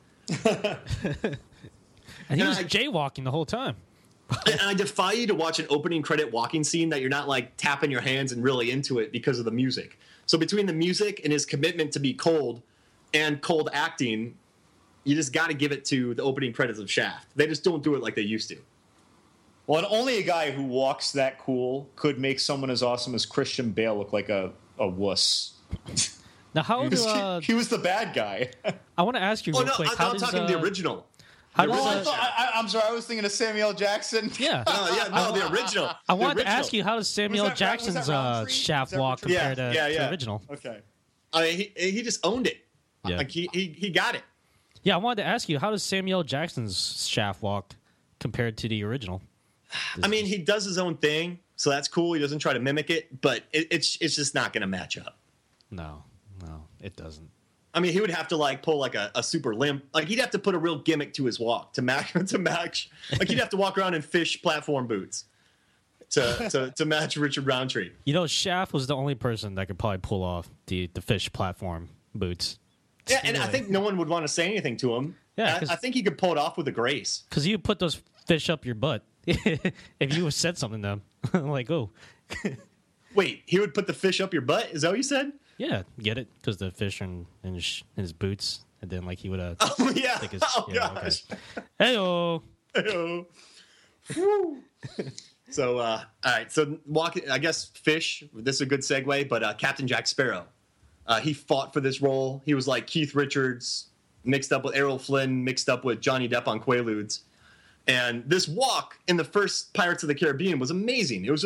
And he was jaywalking the whole time. And I defy you to watch an opening credit walking scene that you're not, like, tapping your hands and really into it because of the music. So between the music and his commitment to be cold and cold acting, you just got to give it to the opening credits of Shaft. They just don't do it like they used to. Well, and only a guy who walks that cool could make someone as awesome as Christian Bale look like a wuss. Now, how he was the bad guy. I want to ask you real quick. I'm talking the original. I'm sorry. I was thinking of Samuel Jackson. Yeah. The original. I wanted to ask you, how does Samuel Jackson's Shaft walk compare to the original? Okay. He just owned it. Yeah. Like he got it. Yeah, I wanted to ask you, how does Samuel Jackson's Shaft walk compared to the original? He does his own thing, so that's cool. He doesn't try to mimic it, but it's just not going to match up. No, it doesn't. He would have to pull like a super limp. Like, he'd have to put a real gimmick to his walk to match. Like, he'd have to walk around in fish platform boots to match Richard Roundtree. Shaft was the only person that could probably pull off the fish platform boots. Yeah, and I think no one would want to say anything to him. Yeah, I think he could pull it off with a grace. Because you put those fish up your butt if you said something to them. Like, oh. Wait, he would put the fish up your butt? Is that what you said? Yeah, get it? Because the fish are in his boots, and then he would. Oh yeah! His, gosh! Okay. Hey-o. Hey-o. So, all right. So, I guess Fish. This is a good segue, but Captain Jack Sparrow. He fought for this role. He was like Keith Richards mixed up with Errol Flynn, mixed up with Johnny Depp on Quaaludes. And this walk in the first Pirates of the Caribbean was amazing. It was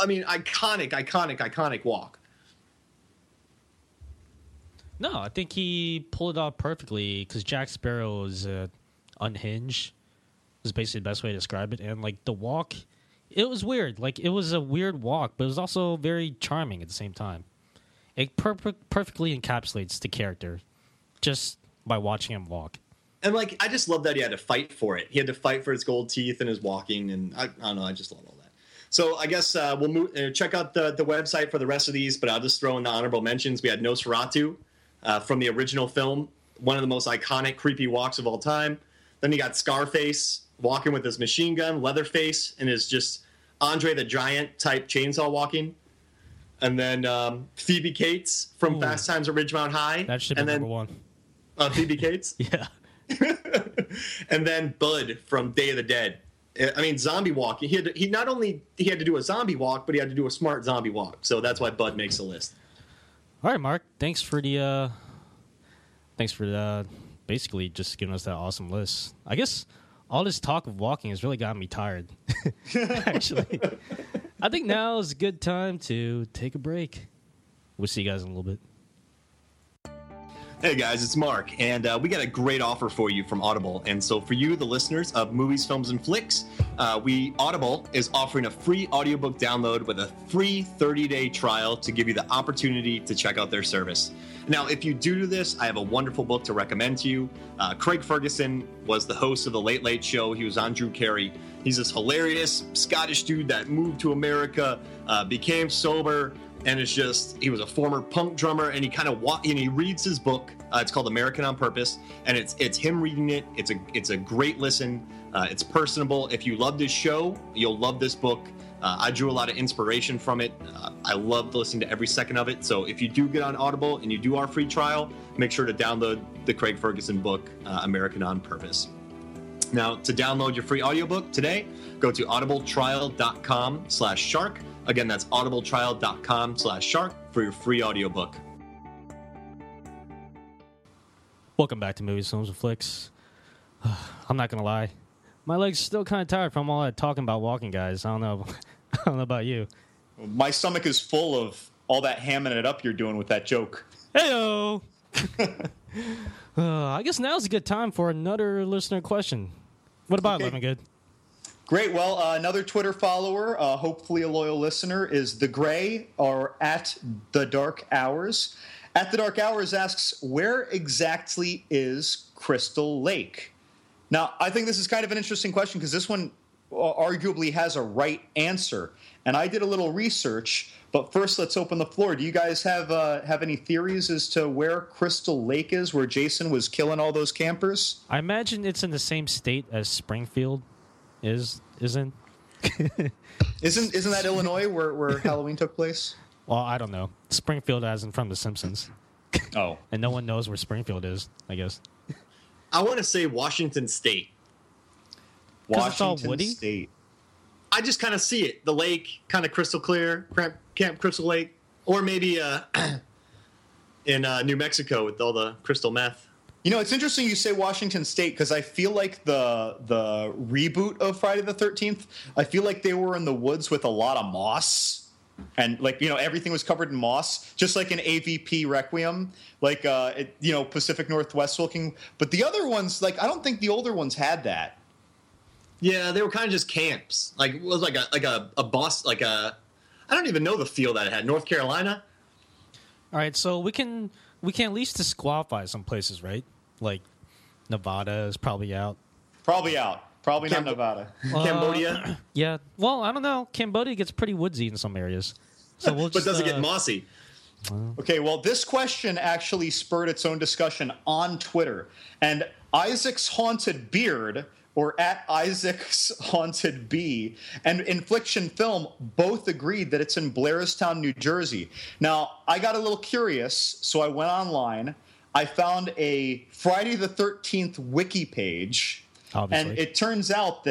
iconic walk. No, I think he pulled it off perfectly because Jack Sparrow was unhinged. Is basically the best way to describe it. And like the walk, it was weird. Like it was a weird walk, but it was also very charming at the same time. It perfectly encapsulates the character just by watching him walk. And like I just love that he had to fight for it. He had to fight for his gold teeth and his walking, and I don't know. I just love all that. So I guess we'll move, check out the website for the rest of these, but I'll just throw in the honorable mentions. We had Nosferatu from the original film, one of the most iconic creepy walks of all time. Then you got Scarface walking with his machine gun, Leatherface, and his just Andre the Giant type chainsaw walking. And then Phoebe Cates from Fast Times at Ridgemont High. That should be number one. Phoebe Cates? Yeah. And then Bud from Day of the Dead. I mean, zombie walking. He not only had to do a zombie walk, but he had to do a smart zombie walk. So that's why Bud makes the list. All right, Mark. Thanks for basically just giving us that awesome list. I guess all this talk of walking has really gotten me tired. Actually, I think now is a good time to take a break. We'll see you guys in a little bit. Hey guys, it's Mark, and we got a great offer for you from Audible. And so for you, the listeners of Movies, Films, and Flicks, Audible is offering a free audiobook download with a free 30-day trial to give you the opportunity to check out their service. Now, if you do this, I have a wonderful book to recommend to you. Craig Ferguson was the host of The Late Late Show. He was on Drew Carey. He's this hilarious Scottish dude that moved to America, became sober, and he was a former punk drummer, and he reads his book. It's called American on Purpose, and it's him reading it. It's a great listen. It's personable. If you love this show, you'll love this book. I drew a lot of inspiration from it. I loved listening to every second of it. So if you do get on Audible and you do our free trial, make sure to download the Craig Ferguson book, American on Purpose. Now, to download your free audiobook today, go to audibletrial.com/shark. Again, that's audibletrial.com/shark for your free audiobook. Welcome back to Movies, Films, and Flicks. I'm not going to lie. My legs are still kind of tired from all that talking about walking, guys. I don't know about you. My stomach is full of all that hamming it up you're doing with that joke. Hey-o! I guess now's a good time for another listener question. What about Living Good? Great. Well, another Twitter follower, hopefully a loyal listener, is The Gray, or at The Dark Hours. At The Dark Hours asks, where exactly is Crystal Lake? Now, I think this is kind of an interesting question because this one arguably has a right answer. And I did a little research, but first let's open the floor. Do you guys have any theories as to where Crystal Lake is, where Jason was killing all those campers? I imagine it's in the same state as Springfield isn't? Isn't that Illinois where Halloween took place? Well, I don't know. Springfield as in from The Simpsons. Oh. And no one knows where Springfield is, I guess. I want to say Washington State. Washington State. I just kind of see it. The lake, kind of crystal clear, Camp Crystal Lake. Or maybe in New Mexico with all the crystal meth. You know, it's interesting you say Washington State because I feel like the reboot of Friday the 13th, I feel like they were in the woods with a lot of moss. And, like, you know, everything was covered in moss, just like an AVP Requiem, like, Pacific Northwest looking. But the other ones, like, I don't think the older ones had that. Yeah, they were kind of just camps. Like, it was like a boss, I don't even know the feel that it had. North Carolina? All right, so we can at least disqualify some places, right? Like, Nevada is probably out. Probably out. Probably not Nevada. Cambodia? Yeah. Well, I don't know. Cambodia gets pretty woodsy in some areas. So we'll just, but does it get mossy? Okay, well, this question actually spurred its own discussion on Twitter. And Isaac's Haunted Beard, or at Isaac's Haunted Bee, and Infliction Film both agreed that it's in Blairstown, New Jersey. Now, I got a little curious, so I went online. I found a Friday the 13th wiki page. Obviously. And it turns out that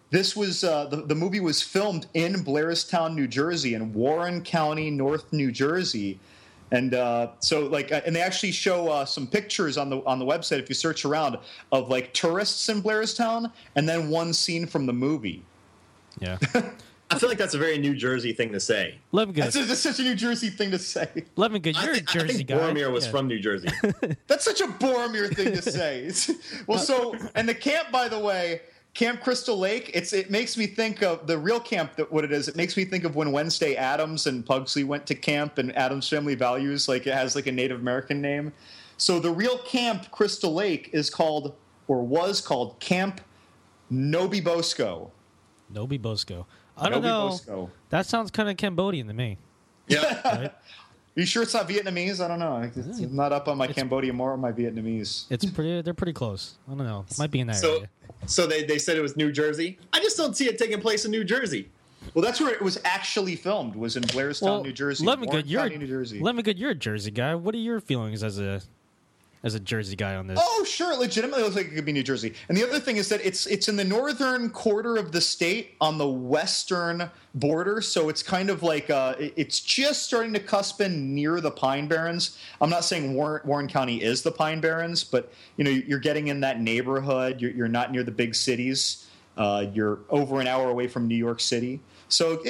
this was the movie was filmed in Blairstown, New Jersey, in Warren County, North New Jersey. And and they actually show some pictures on the website if you search around of like tourists in Blairstown, and then one scene from the movie. Yeah, I feel like that's a very New Jersey thing to say. That's such a New Jersey thing to say. Levingood, you're a Jersey I think guy. Boromir was from New Jersey. That's such a Boromir thing to say. And the camp, by the way. Camp Crystal Lake, it makes me think of the real camp, what it is. It makes me think of when Wednesday Addams and Pugsley went to camp, and Addams Family Values, like it has like a Native American name. So the real Camp Crystal Lake is called, or was called, Camp Nobi Bosco. Nobi Bosco. I don't know. Bosco. That sounds kind of Cambodian to me. Yeah. Right? Are you sure it's not Vietnamese? I don't know. It's not up on my Cambodian or my Vietnamese. They're pretty close. I don't know. It might be in that area. So they said it was New Jersey. I just don't see it taking place in New Jersey. Well, that's where it was actually filmed. Was in Blairstown, New Jersey. Levingood, you're a Jersey guy. What are your feelings as a Jersey guy on this? Oh, sure. Legitimately looks like it could be New Jersey. And the other thing is that it's in the northern quarter of the state on the western border. So it's kind of like it's just starting to cusp in near the Pine Barrens. I'm not saying Warren County is the Pine Barrens, but you're getting in that neighborhood. You're not near the big cities. You're over an hour away from New York City. So,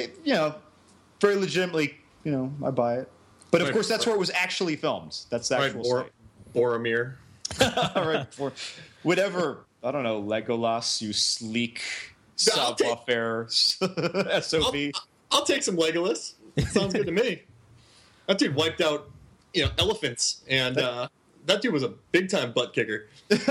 very legitimately, I buy it. But, of course, that's where it was actually filmed. That's the actual site. Boromir. Right, whatever. I don't know, Legolas, you sleek savoir-faire SOB. I'll take some Legolas. Sounds good to me. That dude wiped out, elephants, and that dude was a big-time butt kicker.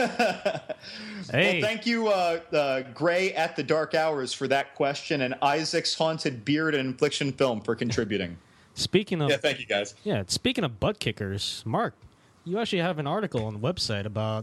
Hey. Well, thank you, Gray at the Dark Hours, for that question, and Isaac's Haunted Beard and Infliction Film for contributing. Speaking of... Yeah, thank you, guys. Yeah, speaking of butt kickers, Mark, you actually have an article on the website about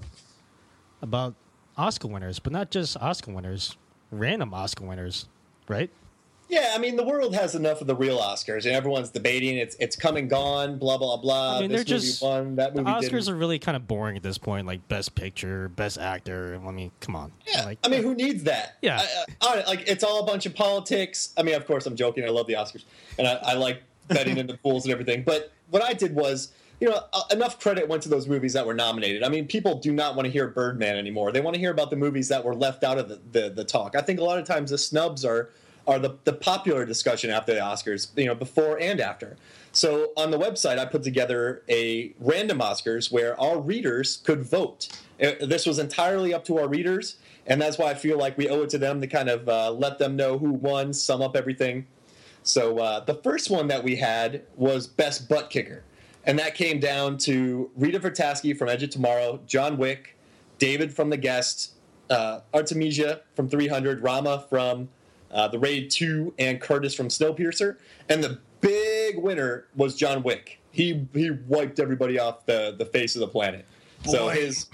Oscar winners, but not just Oscar winners, random Oscar winners, right? Yeah, I mean, the world has enough of the real Oscars, and everyone's debating it's come and gone, blah, blah, blah. I mean, this movie won, that movie didn't. The Oscars are really kind of boring at this point, like Best Picture, Best Actor. I mean, come on. Yeah, I mean, who needs that? Yeah. It's all a bunch of politics. I mean, of course, I'm joking. I love the Oscars, and I like betting in the pools and everything. But what I did was... enough credit went to those movies that were nominated. I mean, people do not want to hear Birdman anymore. They want to hear about the movies that were left out of the talk. I think a lot of times the snubs are the popular discussion after the Oscars, before and after. So on the website, I put together a random Oscars where our readers could vote. This was entirely up to our readers, and that's why I feel like we owe it to them to kind of let them know who won, sum up everything. So the first one that we had was Best Butt Kicker. And that came down to Rita Vertasky from Edge of Tomorrow, John Wick, David from The Guest, Artemisia from 300, Rama from The Raid 2, and Curtis from Snowpiercer. And the big winner was John Wick. He wiped everybody off the face of the planet. So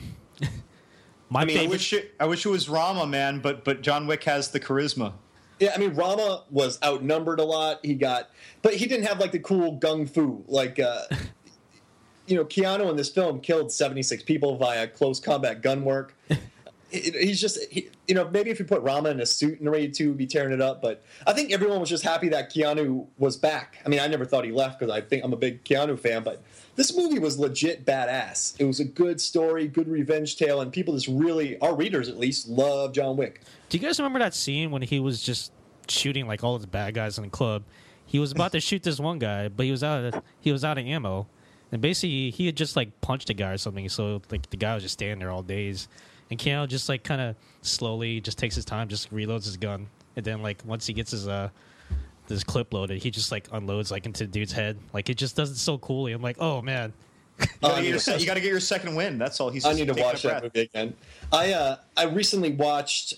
I wish it was Rama, man, but John Wick has the charisma. Yeah, I mean, Rama was outnumbered a lot. But he didn't have like the cool gung fu like. Keanu in this film killed 76 people via close combat gun work. He's just, maybe if you put Rama in a suit in Raid 2, he'd be tearing it up. But I think everyone was just happy that Keanu was back. I mean, I never thought he left because I think I'm a big Keanu fan. But this movie was legit badass. It was a good story, good revenge tale, and people just really, our readers at least, love John Wick. Do you guys remember that scene when he was just shooting like all the bad guys in the club? He was about to shoot this one guy, but he was out of ammo. And basically, he had just, like, punched a guy or something, so, like, the guy was just standing there all days. And Keanu just, like, kind of slowly just takes his time, just reloads his gun. And then, like, once he gets his clip loaded, he just, like, unloads, like, into the dude's head. Like, it just does it so coolly. I'm like, oh, man. You got to get your second win. That's all. I need to watch that movie again. I recently watched...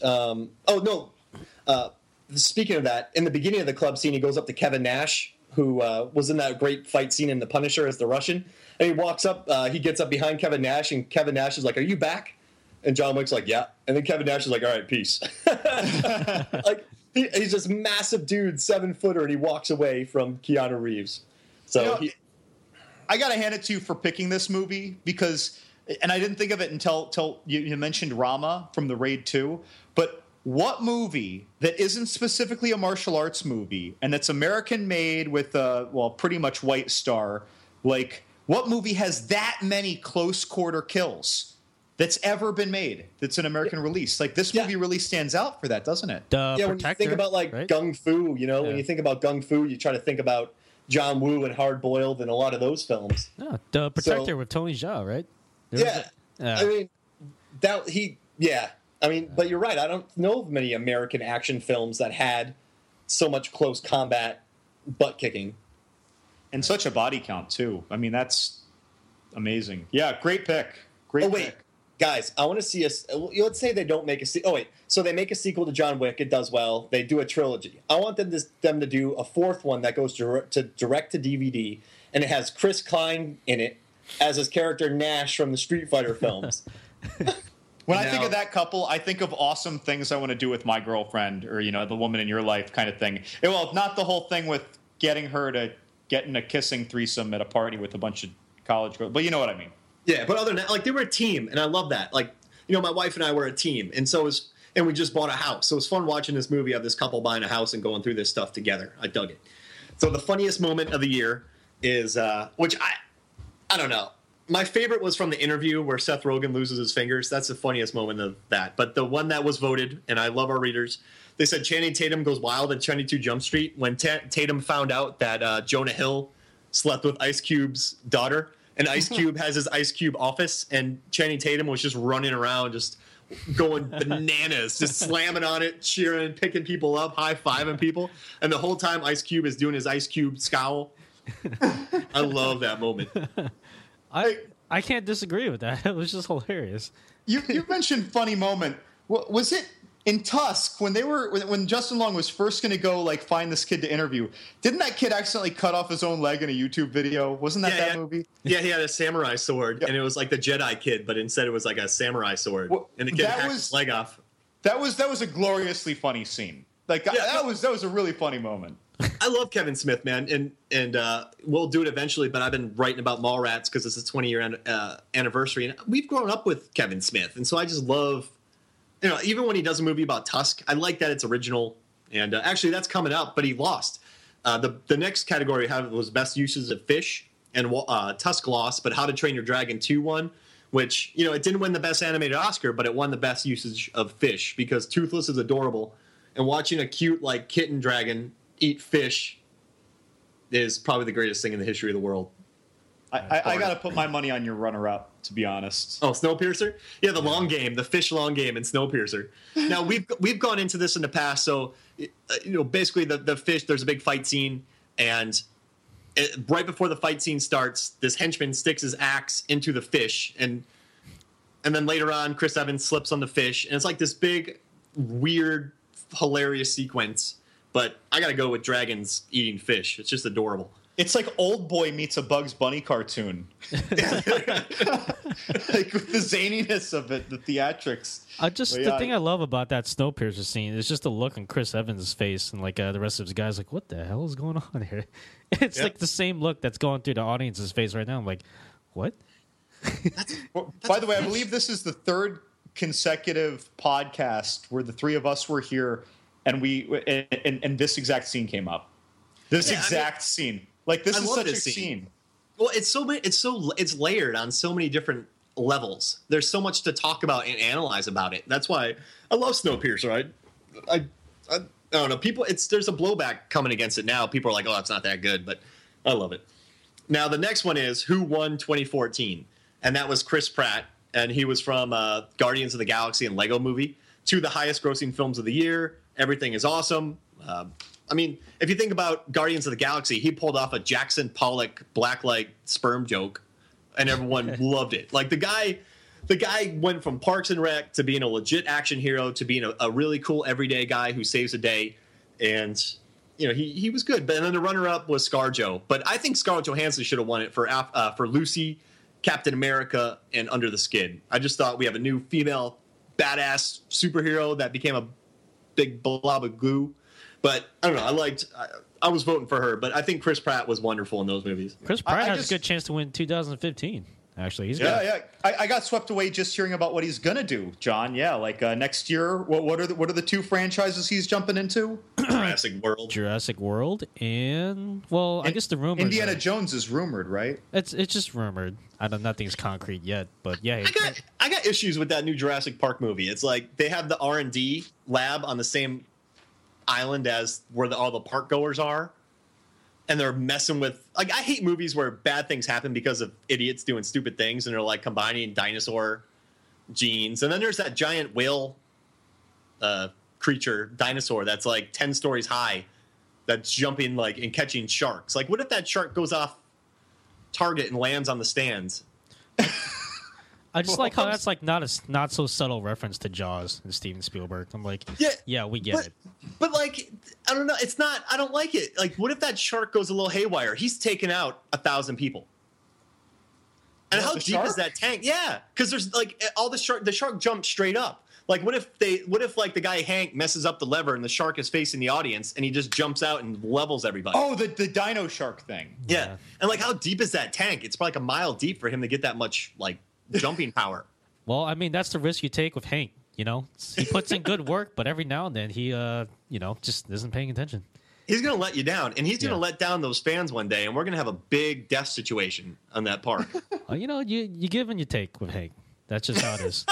speaking of that, in the beginning of the club scene, he goes up to Kevin Nash, who was in that great fight scene in The Punisher as the Russian. And he walks up, he gets up behind Kevin Nash, and Kevin Nash is like, "Are you back?" And John Wick's like, "Yeah." And then Kevin Nash is like, "All right, peace." Like, he's this massive dude, 7-footer, and he walks away from Keanu Reeves. So I got to hand it to you for picking this movie because, and I didn't think of it until you mentioned Rama from the Raid 2, but what movie that isn't specifically a martial arts movie and that's American made with a, well, pretty much white star, like, what movie has that many close quarter kills that's ever been made that's an American release? Like, this movie really stands out for that, doesn't it? When you think about, like, right? Gung Fu, you know, when you think about Gung Fu, you try to think about John Woo and Hard Boiled and a lot of those films. Yeah, The Protector with Tony Jaa, right? I mean, I mean, but you're right. I don't know of many American action films that had so much close combat butt kicking. And such a body count, too. I mean, that's amazing. Yeah, great pick. Great pick. Guys, I want to see us. Let's say they don't make a sequel. So they make a sequel to John Wick. It does well. They do a trilogy. I want them to do a fourth one that goes direct to DVD, and it has Chris Klein in it as his character Nash from the Street Fighter films. When I think of that couple, I think of awesome things I want to do with my girlfriend, or, you know, the woman in your life kind of thing. Well, not the whole thing with getting her to get in a kissing threesome at a party with a bunch of college girls, but you know what I mean. Yeah, but other than that, like, they were a team, and I love that. Like, you know, my wife and I were a team, and we just bought a house. So it was fun watching this movie of this couple buying a house and going through this stuff together. I dug it. So the funniest moment of the year is, which I don't know. My favorite was from The Interview where Seth Rogen loses his fingers. That's the funniest moment of that. But the one that was voted, and I love our readers, they said Channing Tatum goes wild at 22 Jump Street when Tatum found out that Jonah Hill slept with Ice Cube's daughter. And Ice Cube has his Ice Cube office, and Channing Tatum was just running around, just going bananas, just slamming on it, cheering, picking people up, high-fiving people. And the whole time Ice Cube is doing his Ice Cube scowl. I love that moment. I can't disagree with that. It was just hilarious. You mentioned funny moment. Was it in Tusk when Justin Long was first going to go, like, find this kid to interview? Didn't that kid accidentally cut off his own leg in a YouTube video? Wasn't that movie? Yeah, he had a samurai sword, and it was like the Jedi kid, but instead it was like a samurai sword, and the kid hacked his leg off. That was a gloriously funny scene. Like, that was a really funny moment. I love Kevin Smith, man, and we'll do it eventually. But I've been writing about Mallrats because it's a 20-year anniversary, and we've grown up with Kevin Smith, and so I just love, you know, even when he does a movie about Tusk, I like that it's original. And actually, that's coming up, but he lost. The next category we have was best uses of fish, and Tusk lost, but How to Train Your Dragon 2 won, which, you know, it didn't win the best animated Oscar, but it won the best usage of fish because Toothless is adorable, and watching a cute, like, kitten dragon eat fish is probably the greatest thing in the history of the world. I got to put my money on your runner-up, to be honest. Oh, Snowpiercer? Yeah, the long game, the fish long game in Snowpiercer. Now, we've gone into this in the past, so, you know, basically the fish, there's a big fight scene, and right before the fight scene starts, this henchman sticks his axe into the fish, and then later on, Chris Evans slips on the fish, and it's like this big, weird, hilarious sequence. But I got to go with dragons eating fish. It's just adorable. It's like Old Boy meets a Bugs Bunny cartoon. Like, with the zaniness of it, the theatrics. The thing I love about that Snowpiercer scene is just the look on Chris Evans' face, and like the rest of his guys, like, what the hell is going on here? It's like the same look that's going through the audience's face right now. I'm like, what? By the way, I believe this is the third consecutive podcast where the three of us were here, and and this exact scene came up. This scene. Like, this is such a scene. Well, it's layered on so many different levels. There's so much to talk about and analyze about it. That's why I love Snowpiercer. I don't know. There's a blowback coming against it now. People are like, oh, it's not that good, but I love it. Now, the next one is who won 2014? And that was Chris Pratt, and he was from Guardians of the Galaxy and Lego Movie, two of the highest grossing films of the year. Everything is awesome. I mean, if you think about Guardians of the Galaxy, he pulled off a Jackson Pollock blacklight sperm joke, and everyone loved it. Like, the guy went from Parks and Rec to being a legit action hero to being a really cool everyday guy who saves a day, and, you know, he was good. But then the runner-up was ScarJo. But I think Scarlett Johansson should have won it for Lucy, Captain America, and Under the Skin. I just thought we have a new female badass superhero that became a big blob of goo. But I don't know. I was voting for her, but I think Chris Pratt was wonderful in those movies. Chris Pratt has a good chance to win 2015. Actually, he's yeah. I got swept away just hearing about what he's gonna do, John. Yeah, like next year. What are the 2 franchises he's jumping into? Jurassic World, and I guess the rumor. Indiana Jones is rumored, right? It's just rumored. I don't. Nothing's concrete yet, but yeah. I got issues with that new Jurassic Park movie. It's like they have the R&D lab on the same island as where all the park goers are. And they're messing with, like, I hate movies where bad things happen because of idiots doing stupid things, and they're like combining dinosaur genes. And then there's that giant whale creature dinosaur that's like 10 stories high that's jumping like and catching sharks. Like, what if that shark goes off target and lands on the stands? I just like how that's like not so subtle reference to Jaws and Steven Spielberg. I'm like, yeah, we get it. But like, I don't know. It's not. I don't like it. Like, what if that shark goes a little haywire? He's taken out 1,000 people. And how deep is that tank? Yeah, because there's like all the shark jumped straight up. Like, what if like the guy Hank messes up the lever and the shark is facing the audience and he just jumps out and levels everybody? Oh, the dino shark thing. Yeah. And like, how deep is that tank? It's probably like a mile deep for him to get that much like jumping power. Well, I mean, that's the risk you take with Hank. You know, he puts in good work, but every now and then he, just isn't paying attention. He's going to let you down, and he's going to let down those fans one day, and we're going to have a big death situation on that park. You give and you take with Hank. That's just how it is.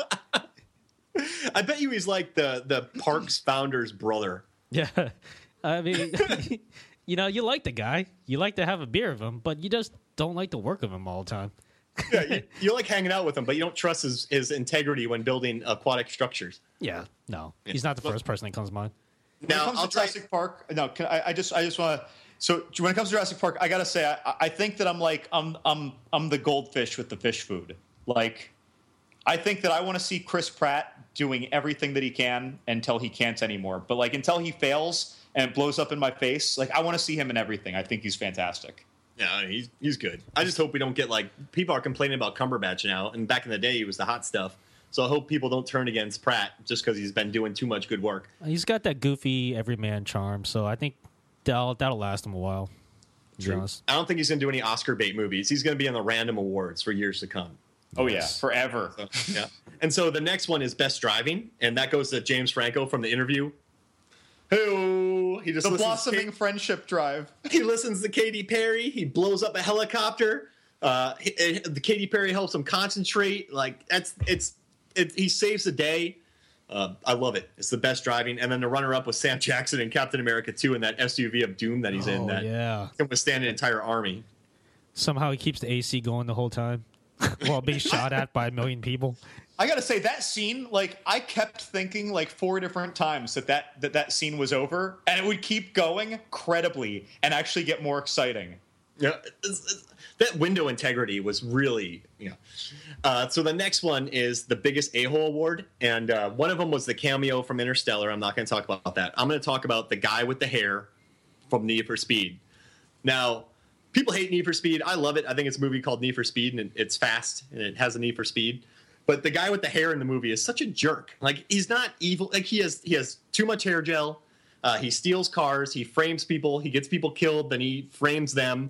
I bet you he's like the park's founder's brother. Yeah. I mean, you like the guy. You like to have a beer with him, but you just don't like to work with him all the time. Yeah, you like hanging out with him, but you don't trust his integrity when building aquatic structures. Yeah, no. He's not the first person that comes to mind. Now, when it comes to Jurassic Park, I just want to. So when it comes to Jurassic Park, I gotta say, I think that I'm the goldfish with the fish food. Like, I think that I want to see Chris Pratt doing everything that he can until he can't anymore. But like until he fails and it blows up in my face, like I want to see him in everything. I think he's fantastic. Yeah, he's good. I just hope we don't get like people are complaining about Cumberbatch now, and back in the day he was the hot stuff. So I hope people don't turn against Pratt just because he's been doing too much good work. He's got that goofy everyman charm, so I think that'll last him a while. To be honest. I don't think he's going to do any Oscar bait movies. He's going to be on the random awards for years to come. Oh yeah, forever. So, yeah. And so the next one is Best Driving, and that goes to James Franco from The Interview. He just the blossoming friendship drive. He listens to Katy Perry. He blows up a helicopter. Katy Perry helps him concentrate. Like he saves the day. I love it. It's the best driving. And then the runner-up was Sam Jackson in Captain America 2 in that SUV of doom that he's in. That can withstand an entire army. Somehow he keeps the AC going the whole time while being shot at by a million people. I gotta say that scene, like I kept thinking like 4 different times that scene was over, and it would keep going credibly and actually get more exciting. Yeah, that window integrity was really, So the next one is the biggest a-hole award, and one of them was the cameo from Interstellar. I'm not going to talk about that. I'm going to talk about the guy with the hair from Need for Speed. Now, people hate Need for Speed. I love it. I think it's a movie called Need for Speed, and it's fast, and it has a Need for Speed. But the guy with the hair in the movie is such a jerk. Like, he's not evil. Like, he has too much hair gel. He steals cars. He frames people. He gets people killed. Then he frames them.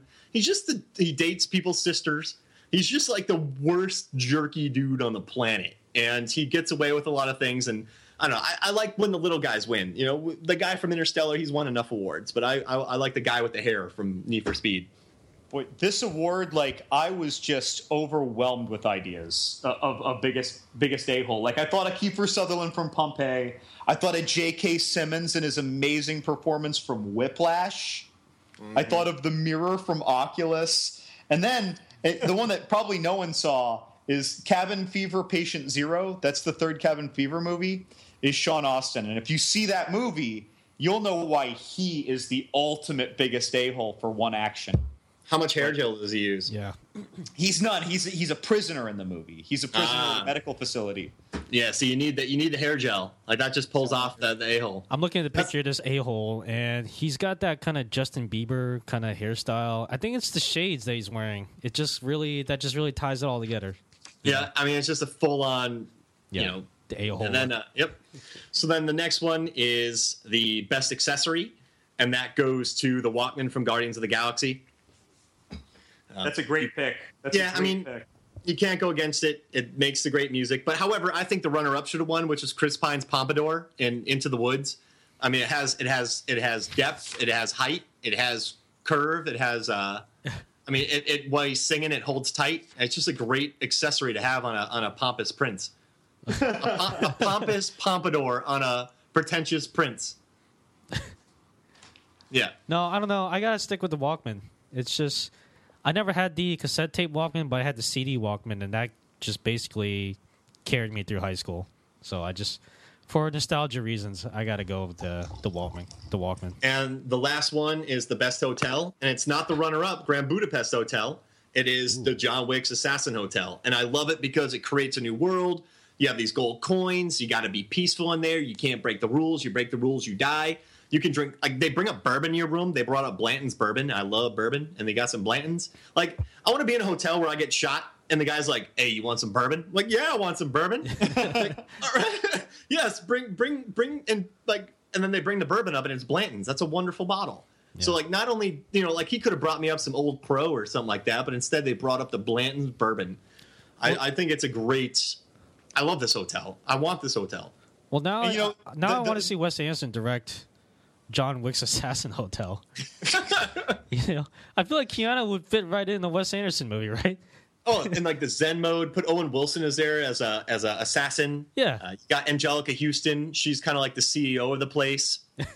He dates people's sisters. He's just like the worst jerky dude on the planet. And he gets away with a lot of things. And I don't know. I like when the little guys win. The guy from Interstellar, he's won enough awards. But I like the guy with the hair from Need for Speed. Boy, this award, like, I was just overwhelmed with ideas of biggest a-hole. Like, I thought of Kiefer Sutherland from Pompeii. I thought of J.K. Simmons and his amazing performance from Whiplash. Mm-hmm. I thought of The Mirror from Oculus. And then the one that probably no one saw is Cabin Fever Patient Zero. That's the third Cabin Fever movie, is Sean Astin. And if you see that movie, you'll know why he is the ultimate biggest a-hole for one action. How much hair gel does he use? Yeah. He's none. He's a prisoner in the movie. He's a prisoner in a medical facility. Yeah, so you need the hair gel. Like, that just pulls off the a-hole. I'm looking at the picture of this a-hole, and he's got that kind of Justin Bieber kind of hairstyle. I think it's the shades that he's wearing. That just really ties it all together. Yeah, I mean, it's just a full-on, the a-hole. And then, So then the next one is the best accessory, and that goes to the Walkman from Guardians of the Galaxy. That's a great pick. Pick. You can't go against it. It makes the great music. But however, I think the runner-up should have won, which is Chris Pine's Pompadour in Into the Woods. I mean, it has depth, it has height, it has curve, it has. I mean, it while he's singing, it holds tight. It's just a great accessory to have on a pompous prince. A pompous pompadour on a pretentious prince. Yeah. No, I don't know. I gotta stick with the Walkman. It's just I never had the cassette tape Walkman, but I had the CD Walkman, and that just basically carried me through high school. So I just, for nostalgia reasons, I gotta go with the Walkman. And the last one is The Best Hotel, and it's not the runner-up Grand Budapest Hotel. It is the John Wick's Assassin Hotel, and I love it because it creates a new world. You have these gold coins. You got to be peaceful in there. You can't break the rules. You break the rules, you die. You can drink, like, they bring up bourbon in your room. They brought up Blanton's bourbon. I love bourbon, and they got some Blanton's. Like, I want to be in a hotel where I get shot, and the guy's like, "Hey, you want some bourbon?" I'm like, yeah, I want some bourbon. Like, all right. Yes, bring, and like, and then they bring the bourbon up, and it's Blanton's. That's a wonderful bottle. Yeah. So, like, not only, like, he could have brought me up some Old Crow or something like that, but instead they brought up the Blanton's bourbon. I think it's a great. I love this hotel. I want this hotel. Well, now I want to see Wes Anderson direct John Wick's Assassin Hotel. I feel like Keanu would fit right in the Wes Anderson movie, right? Oh, in like the Zen mode, put Owen Wilson as there as a assassin. Yeah, you got Angelica Houston. She's kind of like the CEO of the place.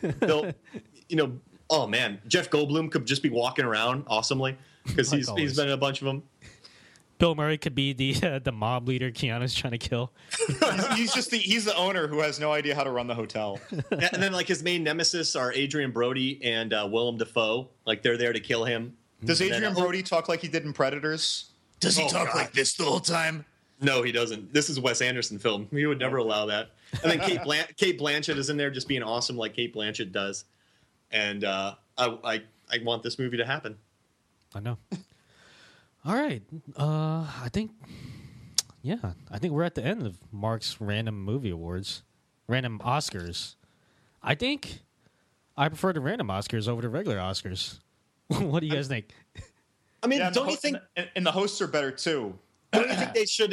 Oh man, Jeff Goldblum could just be walking around awesomely because he's been in a bunch of them. Bill Murray could be the mob leader Keanu's trying to kill. He's the owner who has no idea how to run the hotel. And then like his main nemesis are Adrian Brody and Willem Dafoe. Like they're there to kill him. Does Adrian Brody talk like he did in Predators? Does he talk like this the whole time? No, he doesn't. This is a Wes Anderson film. He would never allow that. And then Kate Blanchett is in there just being awesome like Kate Blanchett does. And I want this movie to happen. I know. All right. I think we're at the end of Mark's random movie awards, random Oscars. I think I prefer the random Oscars over the regular Oscars. What do you guys think? I mean, don't you think? And the hosts are better too. Don't you think they should?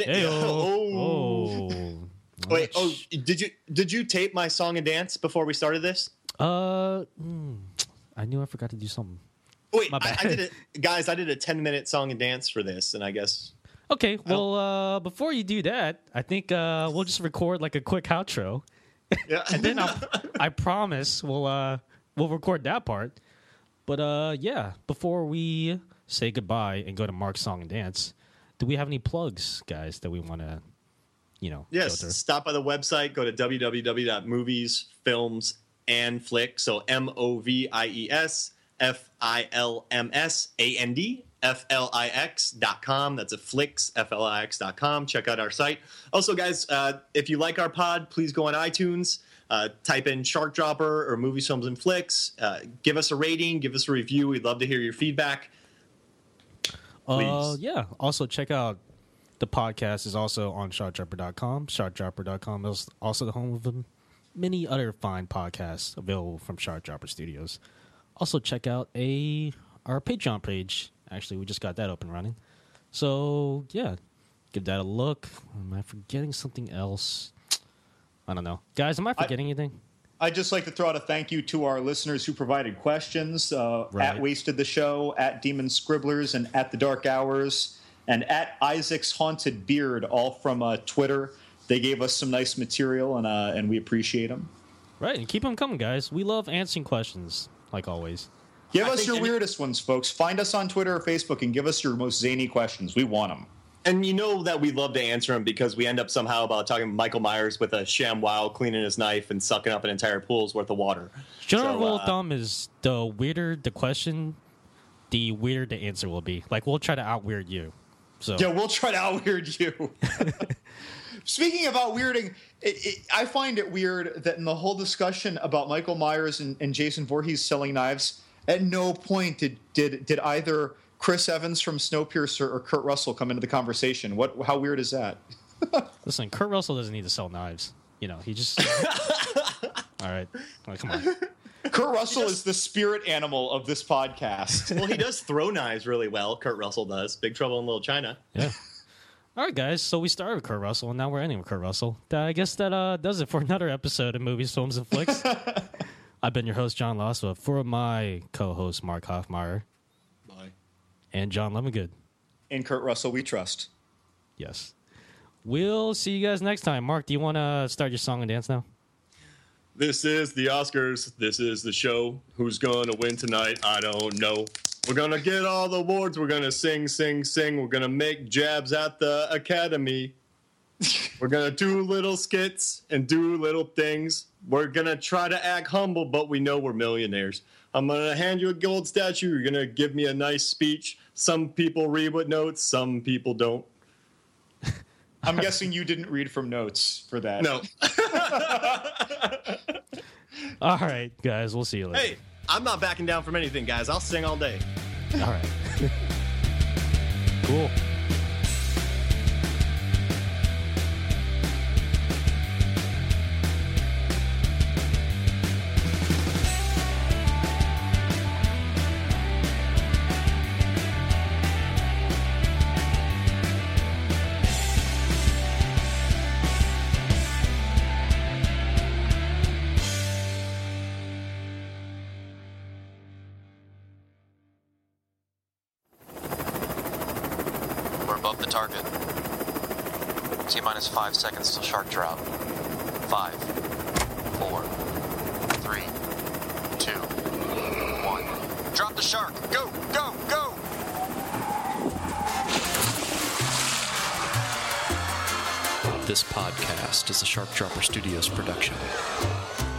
Wait. Oh, did you tape my song and dance before we started this? I knew I forgot to do something. Wait, I did it, guys. I did a 10-minute song and dance for this, and I guess. Okay, well, before you do that, I think we'll just record like a quick outro, and then I promise we'll record that part. But before we say goodbye and go to Mark's song and dance, do we have any plugs, guys, that we want to, Yes, stop by the website. Go to www.moviesfilmsandflix. So MOVIES. FILMSANDFLIX.com. That's a Flix, FLIX.com. Check out our site. Also, guys, if you like our pod, please go on iTunes, type in Shark Dropper or Movies, Films, and Flicks. Give us a rating, give us a review. We'd love to hear your feedback. Please. Yeah. Also, check out the podcast is also on sharkdropper.com. Sharkdropper.com is also the home of many other fine podcasts available from Shark Dropper Studios. Also, check out our Patreon page. Actually, we just got that up and running. So, yeah, give that a look. Am I forgetting something else? I don't know. Guys, am I forgetting anything? I'd just like to throw out a thank you to our listeners who provided questions at Wasted the Show, at Demon Scribblers, and at The Dark Hours, and at Isaac's Haunted Beard, all from Twitter. They gave us some nice material, and we appreciate them. Right, and keep them coming, guys. We love answering questions. Like always. Give us your weirdest ones, folks. Find us on Twitter or Facebook and give us your most zany questions. We want them. And you know that we love to answer them because we end up somehow about talking Michael Myers with a ShamWow cleaning his knife and sucking up an entire pool's worth of water. General rule of thumb is the weirder the question, the weirder the answer will be. Like, we'll try to out-weird you. So. Yeah, we'll try to out-weird you. Speaking of out-weirding, I find it weird that in the whole discussion about Michael Myers and Jason Voorhees selling knives, at no point did either Chris Evans from Snowpiercer or Kurt Russell come into the conversation. How weird is that? Listen, Kurt Russell doesn't need to sell knives. He just... All right. Come on. Kurt Russell is the spirit animal of this podcast. Well, he does throw knives really well. Kurt Russell does. Big Trouble in Little China. Yeah. All right, guys. So we started with Kurt Russell, and now we're ending with Kurt Russell. I guess that does it for another episode of Movies, Films, and Flicks. I've been your host, John Loswa, for my co-host, Mark Hoffmeyer. Bye. And John Lemongood. And Kurt Russell, we trust. Yes. We'll see you guys next time. Mark, do you want to start your song and dance now? This is the Oscars. This is the show. Who's going to win tonight? I don't know. We're going to get all the awards. We're going to sing, sing, sing. We're going to make jabs at the Academy. We're going to do little skits and do little things. We're going to try to act humble, but we know we're millionaires. I'm going to hand you a gold statue. You're going to give me a nice speech. Some people read with notes. Some people don't. I'm guessing you didn't read from notes for that. No. All right, guys. We'll see you later. Hey, I'm not backing down from anything, guys. I'll sing all day. All right. Cool. Target. T-minus 5 seconds till shark drop. 5, 4, 3, 2, 1. Drop the shark! Go! Go! Go! This podcast is a Shark Dropper Studios production.